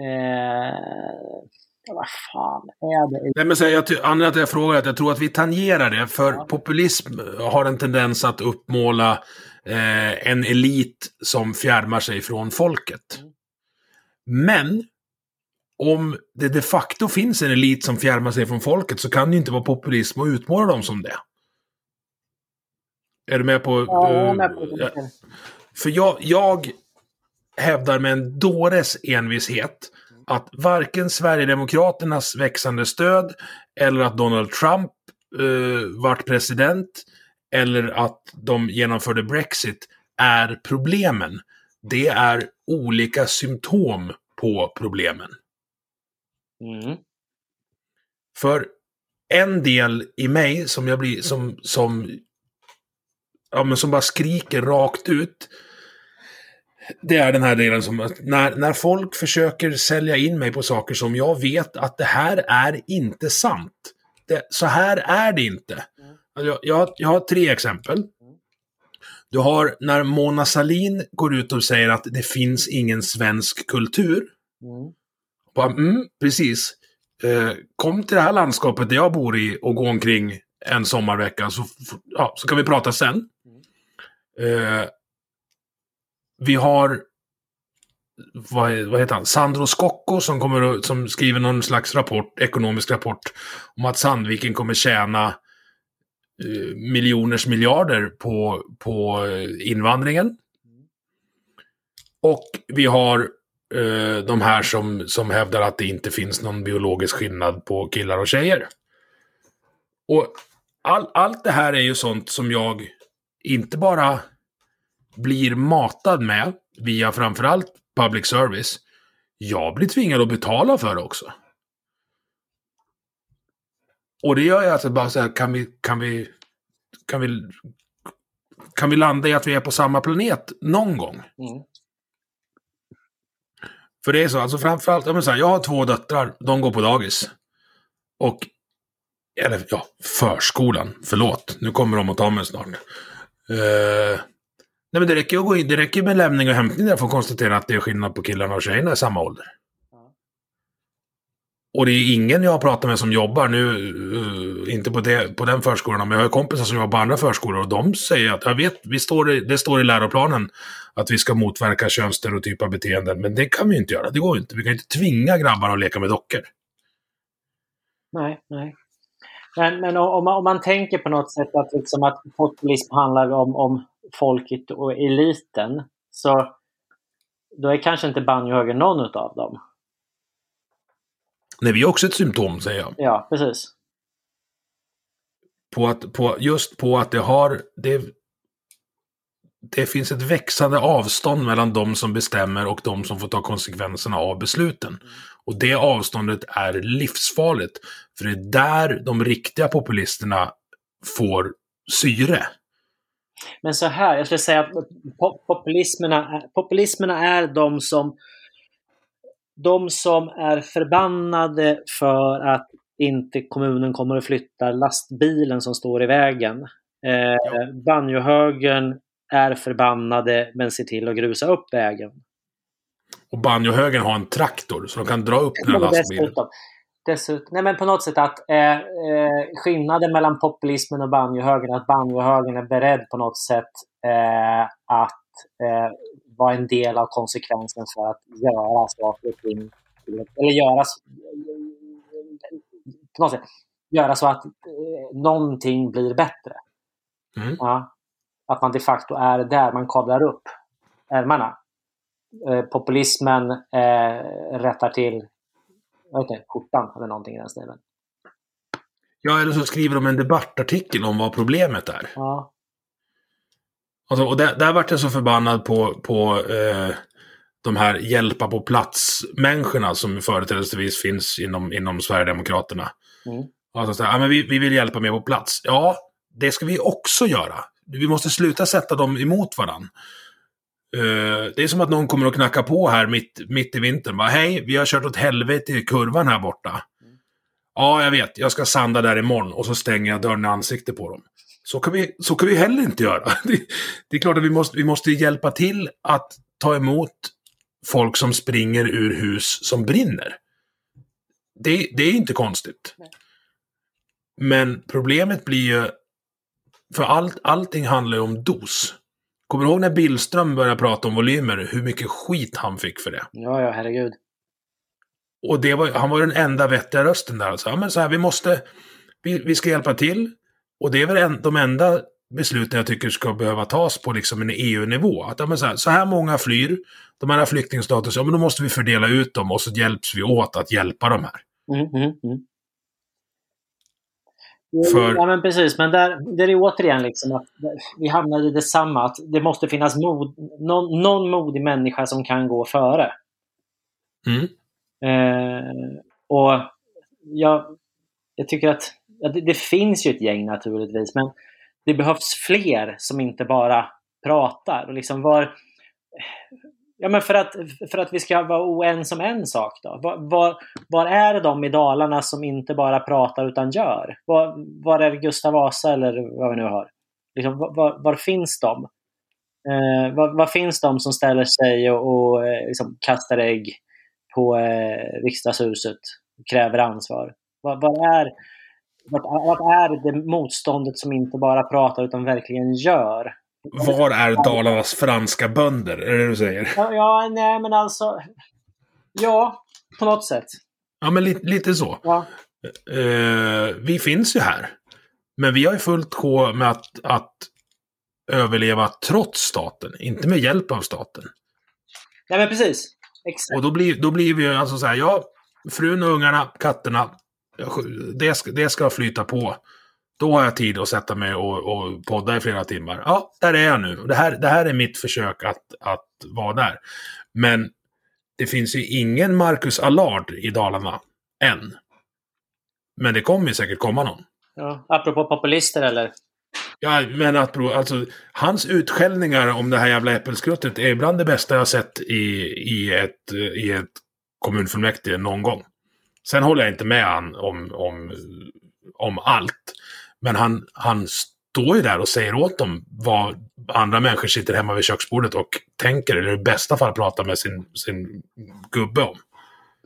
vad fan är det? Nej, men så jag, anledningen till att jag frågar att jag tror att vi tangerar det. För ja. Populism har en tendens att uppmåla eh, en elit som fjärmar sig från folket. Mm. Men om det de facto finns en elit som fjärmar sig från folket så kan det inte vara populism att utmåla dem som det. Är du med på... Ja, jag är med på det. Uh, för jag, jag hävdar med en dåres envishet att varken Sverigedemokraternas växande stöd eller att Donald Trump uh, vart president eller att de genomförde Brexit är problemen. Det är olika symptom på problemen. Mm. För en del i mig som jag blir som som ja, men som bara skriker rakt ut, det är den här delen som att när, när folk försöker sälja in mig på saker som jag vet att det här är inte sant. Det, så här är det inte. Jag, jag, jag har tre exempel. Du har när Mona Sahlin går ut och säger att det finns ingen svensk kultur. Mm. Bara, mm, precis. Eh, kom till det här landskapet där jag bor i och gå omkring en sommarvecka så, ja, så kan vi prata sen. Eh, vi har vad, vad heter han? Sandro Scocco som, kommer, som skriver någon slags rapport, ekonomisk rapport om att Sandviken kommer tjäna eh, miljoners miljarder på, på invandringen. Och vi har eh, de här som, som hävdar att det inte finns någon biologisk skillnad på killar och tjejer. Och all, allt det här är ju sånt som jag inte bara blir matad med via framförallt public service. Jag blir tvingad att betala för det också. Och det gör ju att bara så här, kan vi kan vi kan vi kan vi landa i att vi är på samma planet någon gång. Mm. För det är så, alltså framförallt, jag, så här, jag har två döttrar, de går på dagis. Och eller ja, förskolan, förlåt. Nu kommer de att ta mig snart. Uh, nej men det räcker ju att gå in, det räcker med lämning och hämtning där för att konstatera att det är skillnad på killarna och tjejerna i samma ålder. Och det är ingen jag har pratat med som jobbar nu, uh, inte på, det, på den förskolan, men jag har kompisar som jobbar på andra förskolor och de säger att jag vet, vi står, det står i läroplanen att vi ska motverka könsstereotypa beteenden, men det kan vi inte göra, det går inte. Vi kan inte tvinga grabbar att leka med dockor. Nej, nej. Men, men om, man, om man tänker på något sätt att, liksom att populism handlar om, om folket och eliten, så då är kanske inte banjohöger någon av dem. Nej, vi är också ett symptom, säger jag. Ja, precis. På att, på, just på att det har... Det, det finns ett växande avstånd mellan de som bestämmer och de som får ta konsekvenserna av besluten. Och det avståndet är livsfarligt. För det är där de riktiga populisterna får syre. Men så här, jag skulle säga att populismerna, populismerna är de som de som är förbannade för att inte kommunen kommer att flytta lastbilen som står i vägen. Eh, ja. Banjohögern är förbannade men ser till att grusa upp vägen. Och banjohögern har en traktor så de kan dra upp den här lastbilen. Dessutom, dessutom, nej men på något sätt att eh, eh, skillnaden mellan populismen och banjohögern är att banjohögern är beredd på något sätt eh, att eh, vara en del av konsekvensen för att göra saker och ting, eller göra på något sätt göra så att eh, någonting blir bättre. Mm. Ja, att man de facto är där, man kavlar upp ärmarna. Eh, populismen eh, rättar till jag vet inte, skjortan eller någonting i den stilen. Ja, eller så skriver de en debattartikel om vad problemet är. Ja. Alltså, och där, där vart jag så förbannad på, på eh, de här hjälpa på plats-människorna som företrädesvis finns inom, inom Sverigedemokraterna. Mm. Alltså, så här, ja, men vi, vi vill hjälpa mer på plats. Ja, det ska vi också göra. Vi måste sluta sätta dem emot varann. Uh, det är som att någon kommer att knacka på här mitt, mitt i vintern. Bara, hej, vi har kört åt helvete i kurvan här borta. Mm. Ja, jag vet. Jag ska sanda där imorgon och så stänger jag dörren i ansiktet på dem. Så kan vi, så kan vi heller inte göra. Det, det är klart att vi måste, vi måste hjälpa till att ta emot folk som springer ur hus som brinner. Det, det är inte konstigt. Nej. Men problemet blir ju, för allt, allting handlar ju om dos. Kommer du ihåg när Billström började prata om volymer, hur mycket skit han fick för det? Ja, ja, herregud. Och det var, han var den enda vettiga rösten där. Alltså, ja, men så här, vi måste, vi, vi ska hjälpa till. Och det är väl en, de enda besluten jag tycker ska behöva tas på liksom en E U-nivå. Att ja, men så, här, så här många flyr, de här har flyktingstatus, ja men då måste vi fördela ut dem och så hjälps vi åt att hjälpa dem här. Mm, mm, mm. För... Ja men precis, men där, där är återigen liksom att vi hamnar i detsamma, att det måste finnas mod, någon, någon modig människa som kan gå före. Mm. Eh, och jag, jag tycker att ja, det, det finns ju ett gäng naturligtvis, men det behövs fler som inte bara pratar och liksom var, ja men för att, för att vi ska vara oense om en sak då. Var, var, var är de i Dalarna som inte bara pratar utan gör? Var, var är Gustav Vasa eller vad vi nu har? Liksom, var, var finns de? Eh, var, var finns de som ställer sig och, och liksom kastar ägg på eh, riksdagshuset och kräver ansvar? Var, var är Vart, vart är det motståndet som inte bara pratar utan verkligen gör? Var är Dalarnas franska bönder? Är det det du säger? Ja, ja nej men alltså... Ja, på något sätt. Ja, men lite, lite så. Ja. Uh, vi finns ju här. Men vi har ju fullt sjå med att, att överleva trots staten. Inte med hjälp av staten. Nej, men precis. Exakt. Och då blir, då blir vi ju alltså så här, ja, frun och ungarna, katterna, det ska, det ska flyta på. Då har jag tid att sätta mig och, och podda i flera timmar. Ja, där är jag nu. Det här, det här är mitt försök att, att vara där. Men det finns ju ingen Marcus Allard i Dalarna än. Men det kommer ju säkert komma någon. Ja, apropå populister eller? Ja, men att, alltså, hans utskällningar om det här jävla äppelskruttet är ibland det bästa jag sett i, i, ett, i ett kommunfullmäktige någon gång. Sen håller jag inte med han om, om, om allt. Men han, han står ju där och säger åt dem vad andra människor sitter hemma vid köksbordet och tänker, eller i bästa fall pratar med sin, sin gubbe om.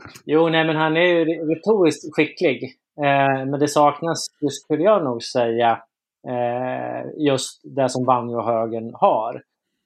Jo, nej, men han är ju retoriskt skicklig. Eh, men det saknas, det skulle jag nog säga, eh, just det som Banjo-högern har.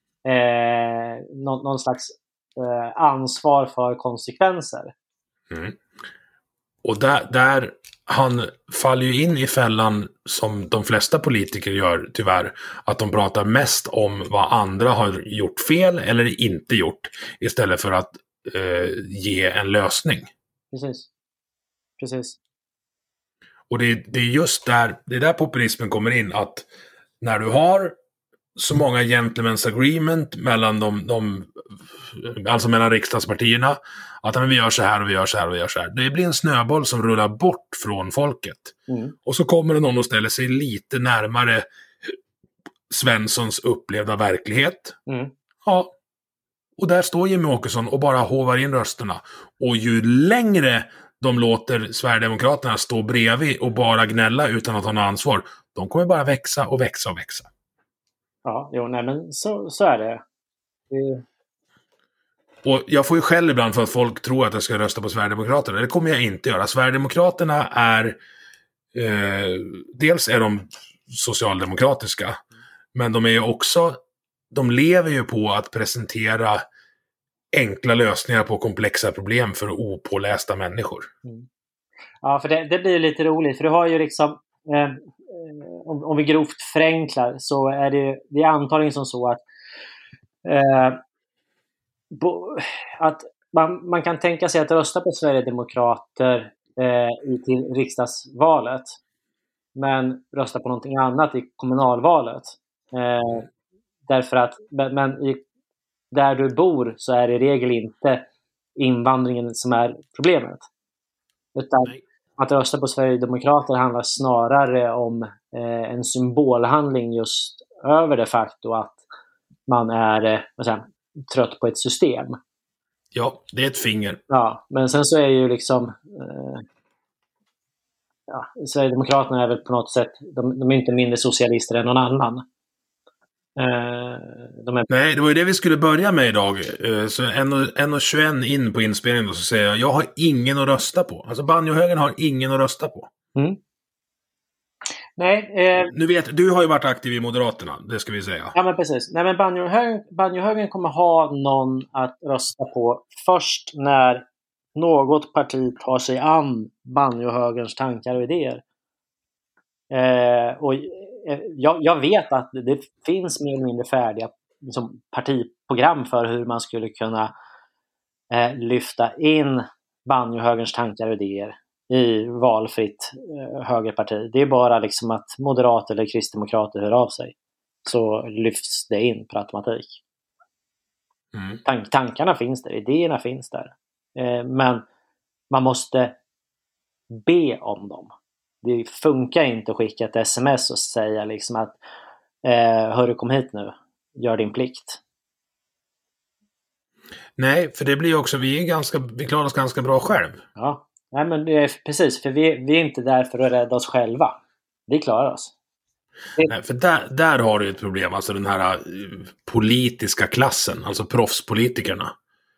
Eh, någon, någon slags eh, ansvar för konsekvenser. Mm. Och där, där han faller ju in i fällan som de flesta politiker gör tyvärr, att de pratar mest om vad andra har gjort fel eller inte gjort istället för att eh, ge en lösning. Precis. Precis. Och det, det är just där, det är där populismen kommer in, att när du har så många gentlemen's agreement mellan de, de alltså mellan riksdagspartierna, att men vi gör så här och vi gör så här och vi gör så här. Det blir en snöboll som rullar bort från folket. Mm. Och så kommer det någon och ställer sig lite närmare Svenssons upplevda verklighet. Mm. Ja. Och där står Jimmie Åkesson och bara hovar in rösterna. Och ju längre de låter Sverigedemokraterna stå bredvid och bara gnälla utan att ha något ansvar, de kommer bara växa och växa och växa. Ja, jo, nej, men så, så är det. det. Och jag får ju skäll ibland för att folk tror att jag ska rösta på Sverigedemokraterna. Det kommer jag inte göra. Sverigedemokraterna är eh, dels är de socialdemokratiska, men de är ju också, de lever ju på att presentera enkla lösningar på komplexa problem för opålästa människor. Mm. Ja, för det, det blir lite roligt, för du har ju liksom eh, om, om vi grovt förenklar så är det, det är antagligen som så att eh, bo, att man, man kan tänka sig att rösta på Sverigedemokrater eh, i till riksdagsvalet, men rösta på någonting annat i kommunalvalet. Eh, därför att men i, där du bor så är det i regel inte invandringen som är problemet. Utan Nej. Att rösta på Sverigedemokrater handlar snarare om eh, en symbolhandling just över det faktum att man är eh, vad säger, trött på ett system. Ja, det är ett finger. Ja, men sen så är ju liksom eh, ja, Sverigedemokraterna är väl på något sätt, de, de är inte mindre socialister än någon annan. Eh, de är... Nej, det var ju det vi skulle börja med idag. Eh, så en och tjugoett in på inspelningen så säger jag, jag har ingen att rösta på. Alltså Banjo-högern har ingen att rösta på. Mm. Nej, eh... Nu vet, du har ju varit aktiv i Moderaterna, det ska vi säga. Ja, men precis. Nej, men Banjo-högern, Banjo-högern kommer ha någon att rösta på först när något parti tar sig an Banjo-högerns tankar och idéer. Eh, och eh, jag, jag vet att det finns mer eller mindre färdiga liksom, partiprogram för hur man skulle kunna eh, lyfta in Banjo-högerns tankar och idéer i valfritt eh, högerparti. Det är bara liksom att moderater eller kristdemokrater hör av sig, så lyfts det in på automatik. Mm. Tank, tankarna finns där, idéerna finns där. Eh, men man måste be om dem. Det funkar inte att skicka ett sms och säga liksom att eh, hörru, kom hit nu, gör din plikt. Nej, för det blir också, vi är ganska, vi klarar oss ganska bra själv. Ja. Nej, men det är precis, för vi, vi är inte där för att rädda oss själva. Vi klarar oss. Det... Nej, för där, där har du ett problem, alltså den här uh, politiska klassen, alltså proffspolitikerna.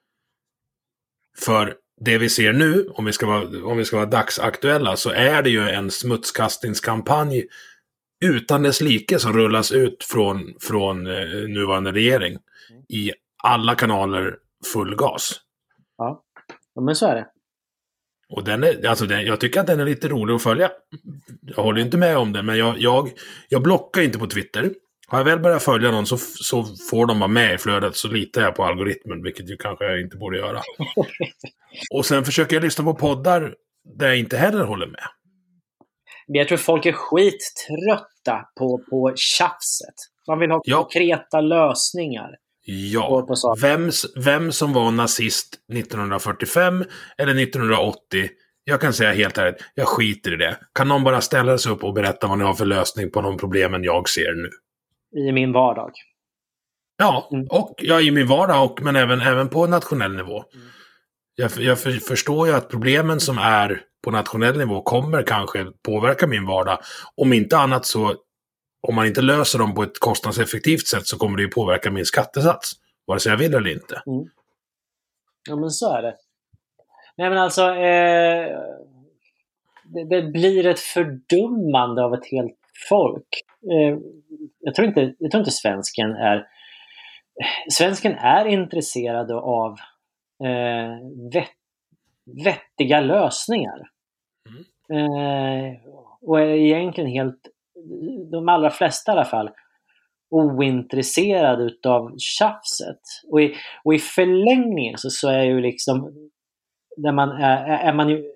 För det vi ser nu, om vi ska vara, om vi ska vara dagsaktuella, så är det ju en smutskastningskampanj utan dess like som rullas ut från, från uh, nuvarande regering i alla kanaler full gas. Ja, ja men så är det. Och den är, alltså den, jag tycker att den är lite rolig att följa. Jag håller inte med om det, men jag, jag, jag blockar inte på Twitter. Har jag väl börjat följa någon så, så får de vara med i flödet, så litar jag på algoritmen, vilket ju kanske jag inte borde göra. Och sen försöker jag lyssna på poddar där jag inte heller håller med. Jag tror folk är skittrötta på, på tjafset. Man vill ha ja. konkreta lösningar. Ja, vem, vem som var nazist nittonhundrafyrtiofem eller nittonhundraåttio, jag kan säga helt ärligt, jag skiter i det. Kan någon bara ställa sig upp och berätta vad ni har för lösning på de problemen jag ser nu? I min vardag. Ja, mm. och ja, i min vardag, och, men även, även på nationell nivå. Mm. Jag, jag för, förstår ju att problemen som är på nationell nivå kommer kanske påverka min vardag. Om inte annat så, om man inte löser dem på ett kostnadseffektivt sätt, så kommer det ju påverka min skattesats, vare sig jag vill eller inte. Mm. Ja, men så är det. Nej men alltså eh, det, det blir ett fördummande av ett helt folk. Eh, jag tror inte jag tror inte svensken är svensken är intresserad av eh, vett, vettiga lösningar. Mm. Eh, och är egentligen helt, de allra flesta i alla fall, ointresserad utav tjafset. Och i, och i förlängningen så, så är ju liksom där man är, är man ju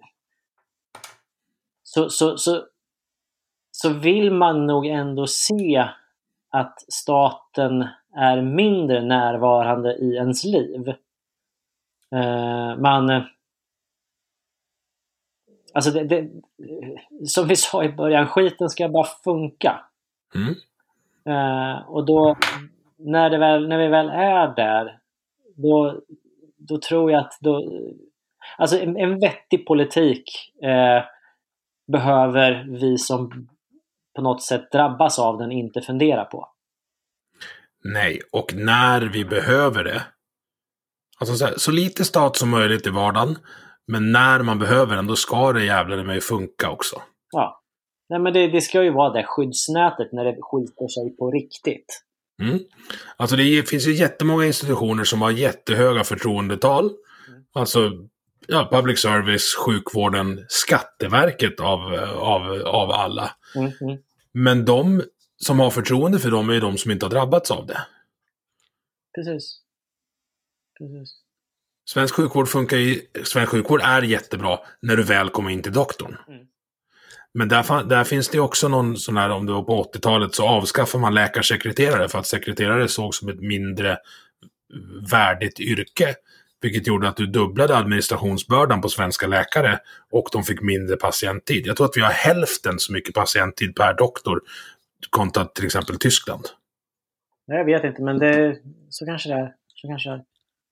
så, så, så, så vill man nog ändå se att staten är mindre närvarande i ens liv. Uh, man alltså det, det, som vi sa i början, skiten ska bara funka. Mm. Uh, och då när, det väl, när vi väl är där då, då tror jag att då, alltså en, en vettig politik uh, behöver vi som på något sätt drabbas av den inte fundera på. Nej, och när vi behöver det, alltså så, här, så lite stat som möjligt i vardagen, men när man behöver den, då ska det jävla med funka också. Ja, nej, men det, det ska ju vara det skyddsnätet när det skiter sig på riktigt. Mm. Alltså det finns ju jättemånga institutioner som har jättehöga förtroendetal. Mm. Alltså ja, public service, sjukvården, Skatteverket av, av, av alla. Mm, mm. Men de som har förtroende för dem är de som inte har drabbats av det. Precis. Precis. Svensk sjukvård funkar ju, svensk sjukvård är jättebra när du väl kommer in till doktorn. Mm. Men där, där finns det också någon sån här, om det var på åttiotalet så avskaffar man läkarsekreterare för att sekreterare såg som ett mindre värdigt yrke. Vilket gjorde att du dubblade administrationsbördan på svenska läkare och de fick mindre patienttid. Jag tror att vi har hälften så mycket patienttid per doktor kontra till exempel Tyskland. Nej, jag vet inte, men det, så kanske det är. Så kanske det är.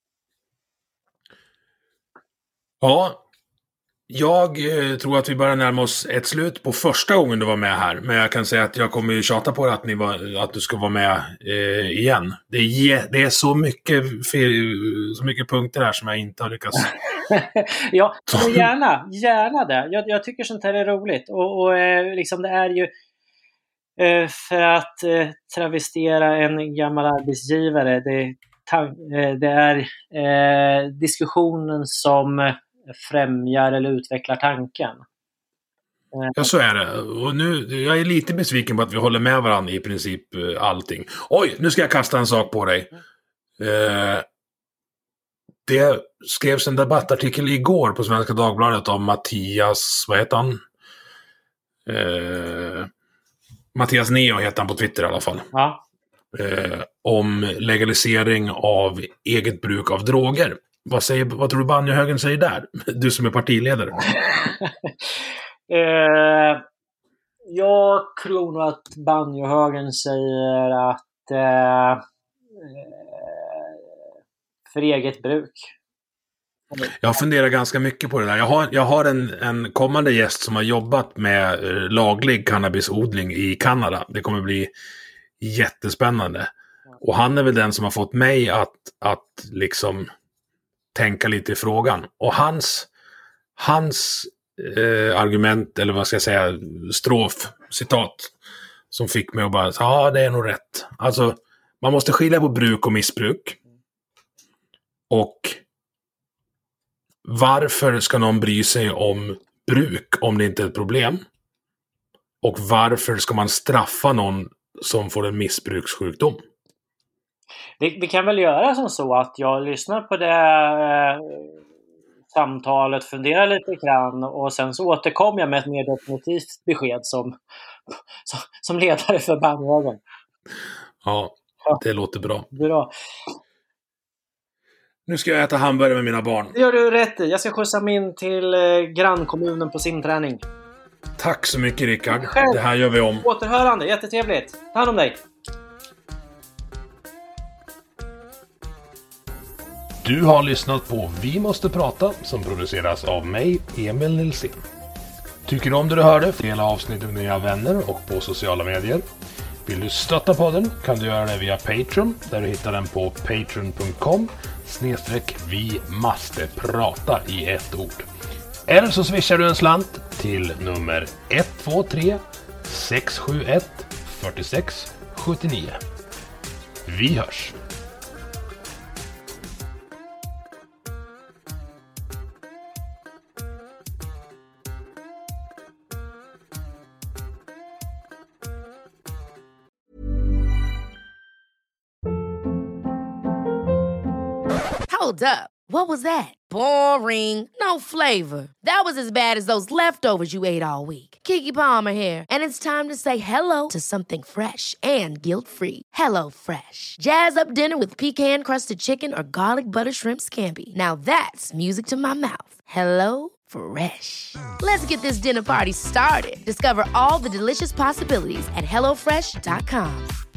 Ja, jag eh, tror att vi börjar närma oss ett slut på första gången du var med här. Men jag kan säga att jag kommer ju tjata på det att, ni var, att du ska vara med eh, igen. Det är, det är så, mycket, så mycket punkter här som jag inte har lyckats. Ja, gärna, gärna det. Jag, jag tycker sånt här är roligt. Och, och eh, liksom det är ju eh, för att eh, travestera en gammal arbetsgivare. Det, det är eh, diskussionen som främjar eller utvecklar tanken. Ja, så är det. Och nu, jag är lite besviken på att vi håller med varandra i princip allting. Oj, nu ska jag kasta en sak på dig. Eh, det skrevs en debattartikel igår på Svenska Dagbladet om Mattias, vad heter han? Eh, Mattias Neo heter han på Twitter i alla fall. Ja. Eh, om legalisering av eget bruk av droger. Vad, säger, vad tror du Banjohögern säger där? Du som är partiledare. eh, jag tror nog att Banjohögern säger att eh, för eget bruk. Jag funderar ganska mycket på det där. Jag har, jag har en, en kommande gäst som har jobbat med laglig cannabisodling i Kanada. Det kommer bli jättespännande. Och han är väl den som har fått mig att, att liksom tänka lite i frågan. Och hans, hans eh, argument, eller vad ska jag säga, strof, citat, som fick mig att bara, ja, det är nog rätt. Alltså, man måste skilja på bruk och missbruk. Och varför ska någon bry sig om bruk om det inte är ett problem? Och varför ska man straffa någon som får en missbrukssjukdom? Vi, vi kan väl göra som så att jag lyssnar på det eh, samtalet, funderar lite grann och sen så återkommer jag med ett mer definitivt besked som, som, som ledare för Banjohögern. Ja, det ja. låter bra. Bra. Nu ska jag äta hamburgare med mina barn. Det gör du rätt i. Jag ska skjutsa mig in till eh, grannkommunen på simträning. Tack så mycket, Rickard. Det här gör vi om. Återhörande, jättetrevligt. Ta hand om dig. Du har lyssnat på Vi måste prata, som produceras av mig, Emil Nilsson. Tycker du om det du hörde? Dela avsnitt med dina vänner och på sociala medier. Vill du stötta podden kan du göra det via Patreon, där du hittar den på patreon punkt com snedstreck vi måste prata i ett ord. Eller så swishar du en slant till nummer ett två tre sex sju ett fyra sex sju nio. Vi hörs! Hold up. What was that? Boring. No flavor. That was as bad as those leftovers you ate all week. Keke Palmer here, and it's time to say hello to something fresh and guilt-free. Hello Fresh. Jazz up dinner with pecan-crusted chicken or garlic butter shrimp scampi. Now that's music to my mouth. Hello Fresh. Let's get this dinner party started. Discover all the delicious possibilities at hello fresh dot com.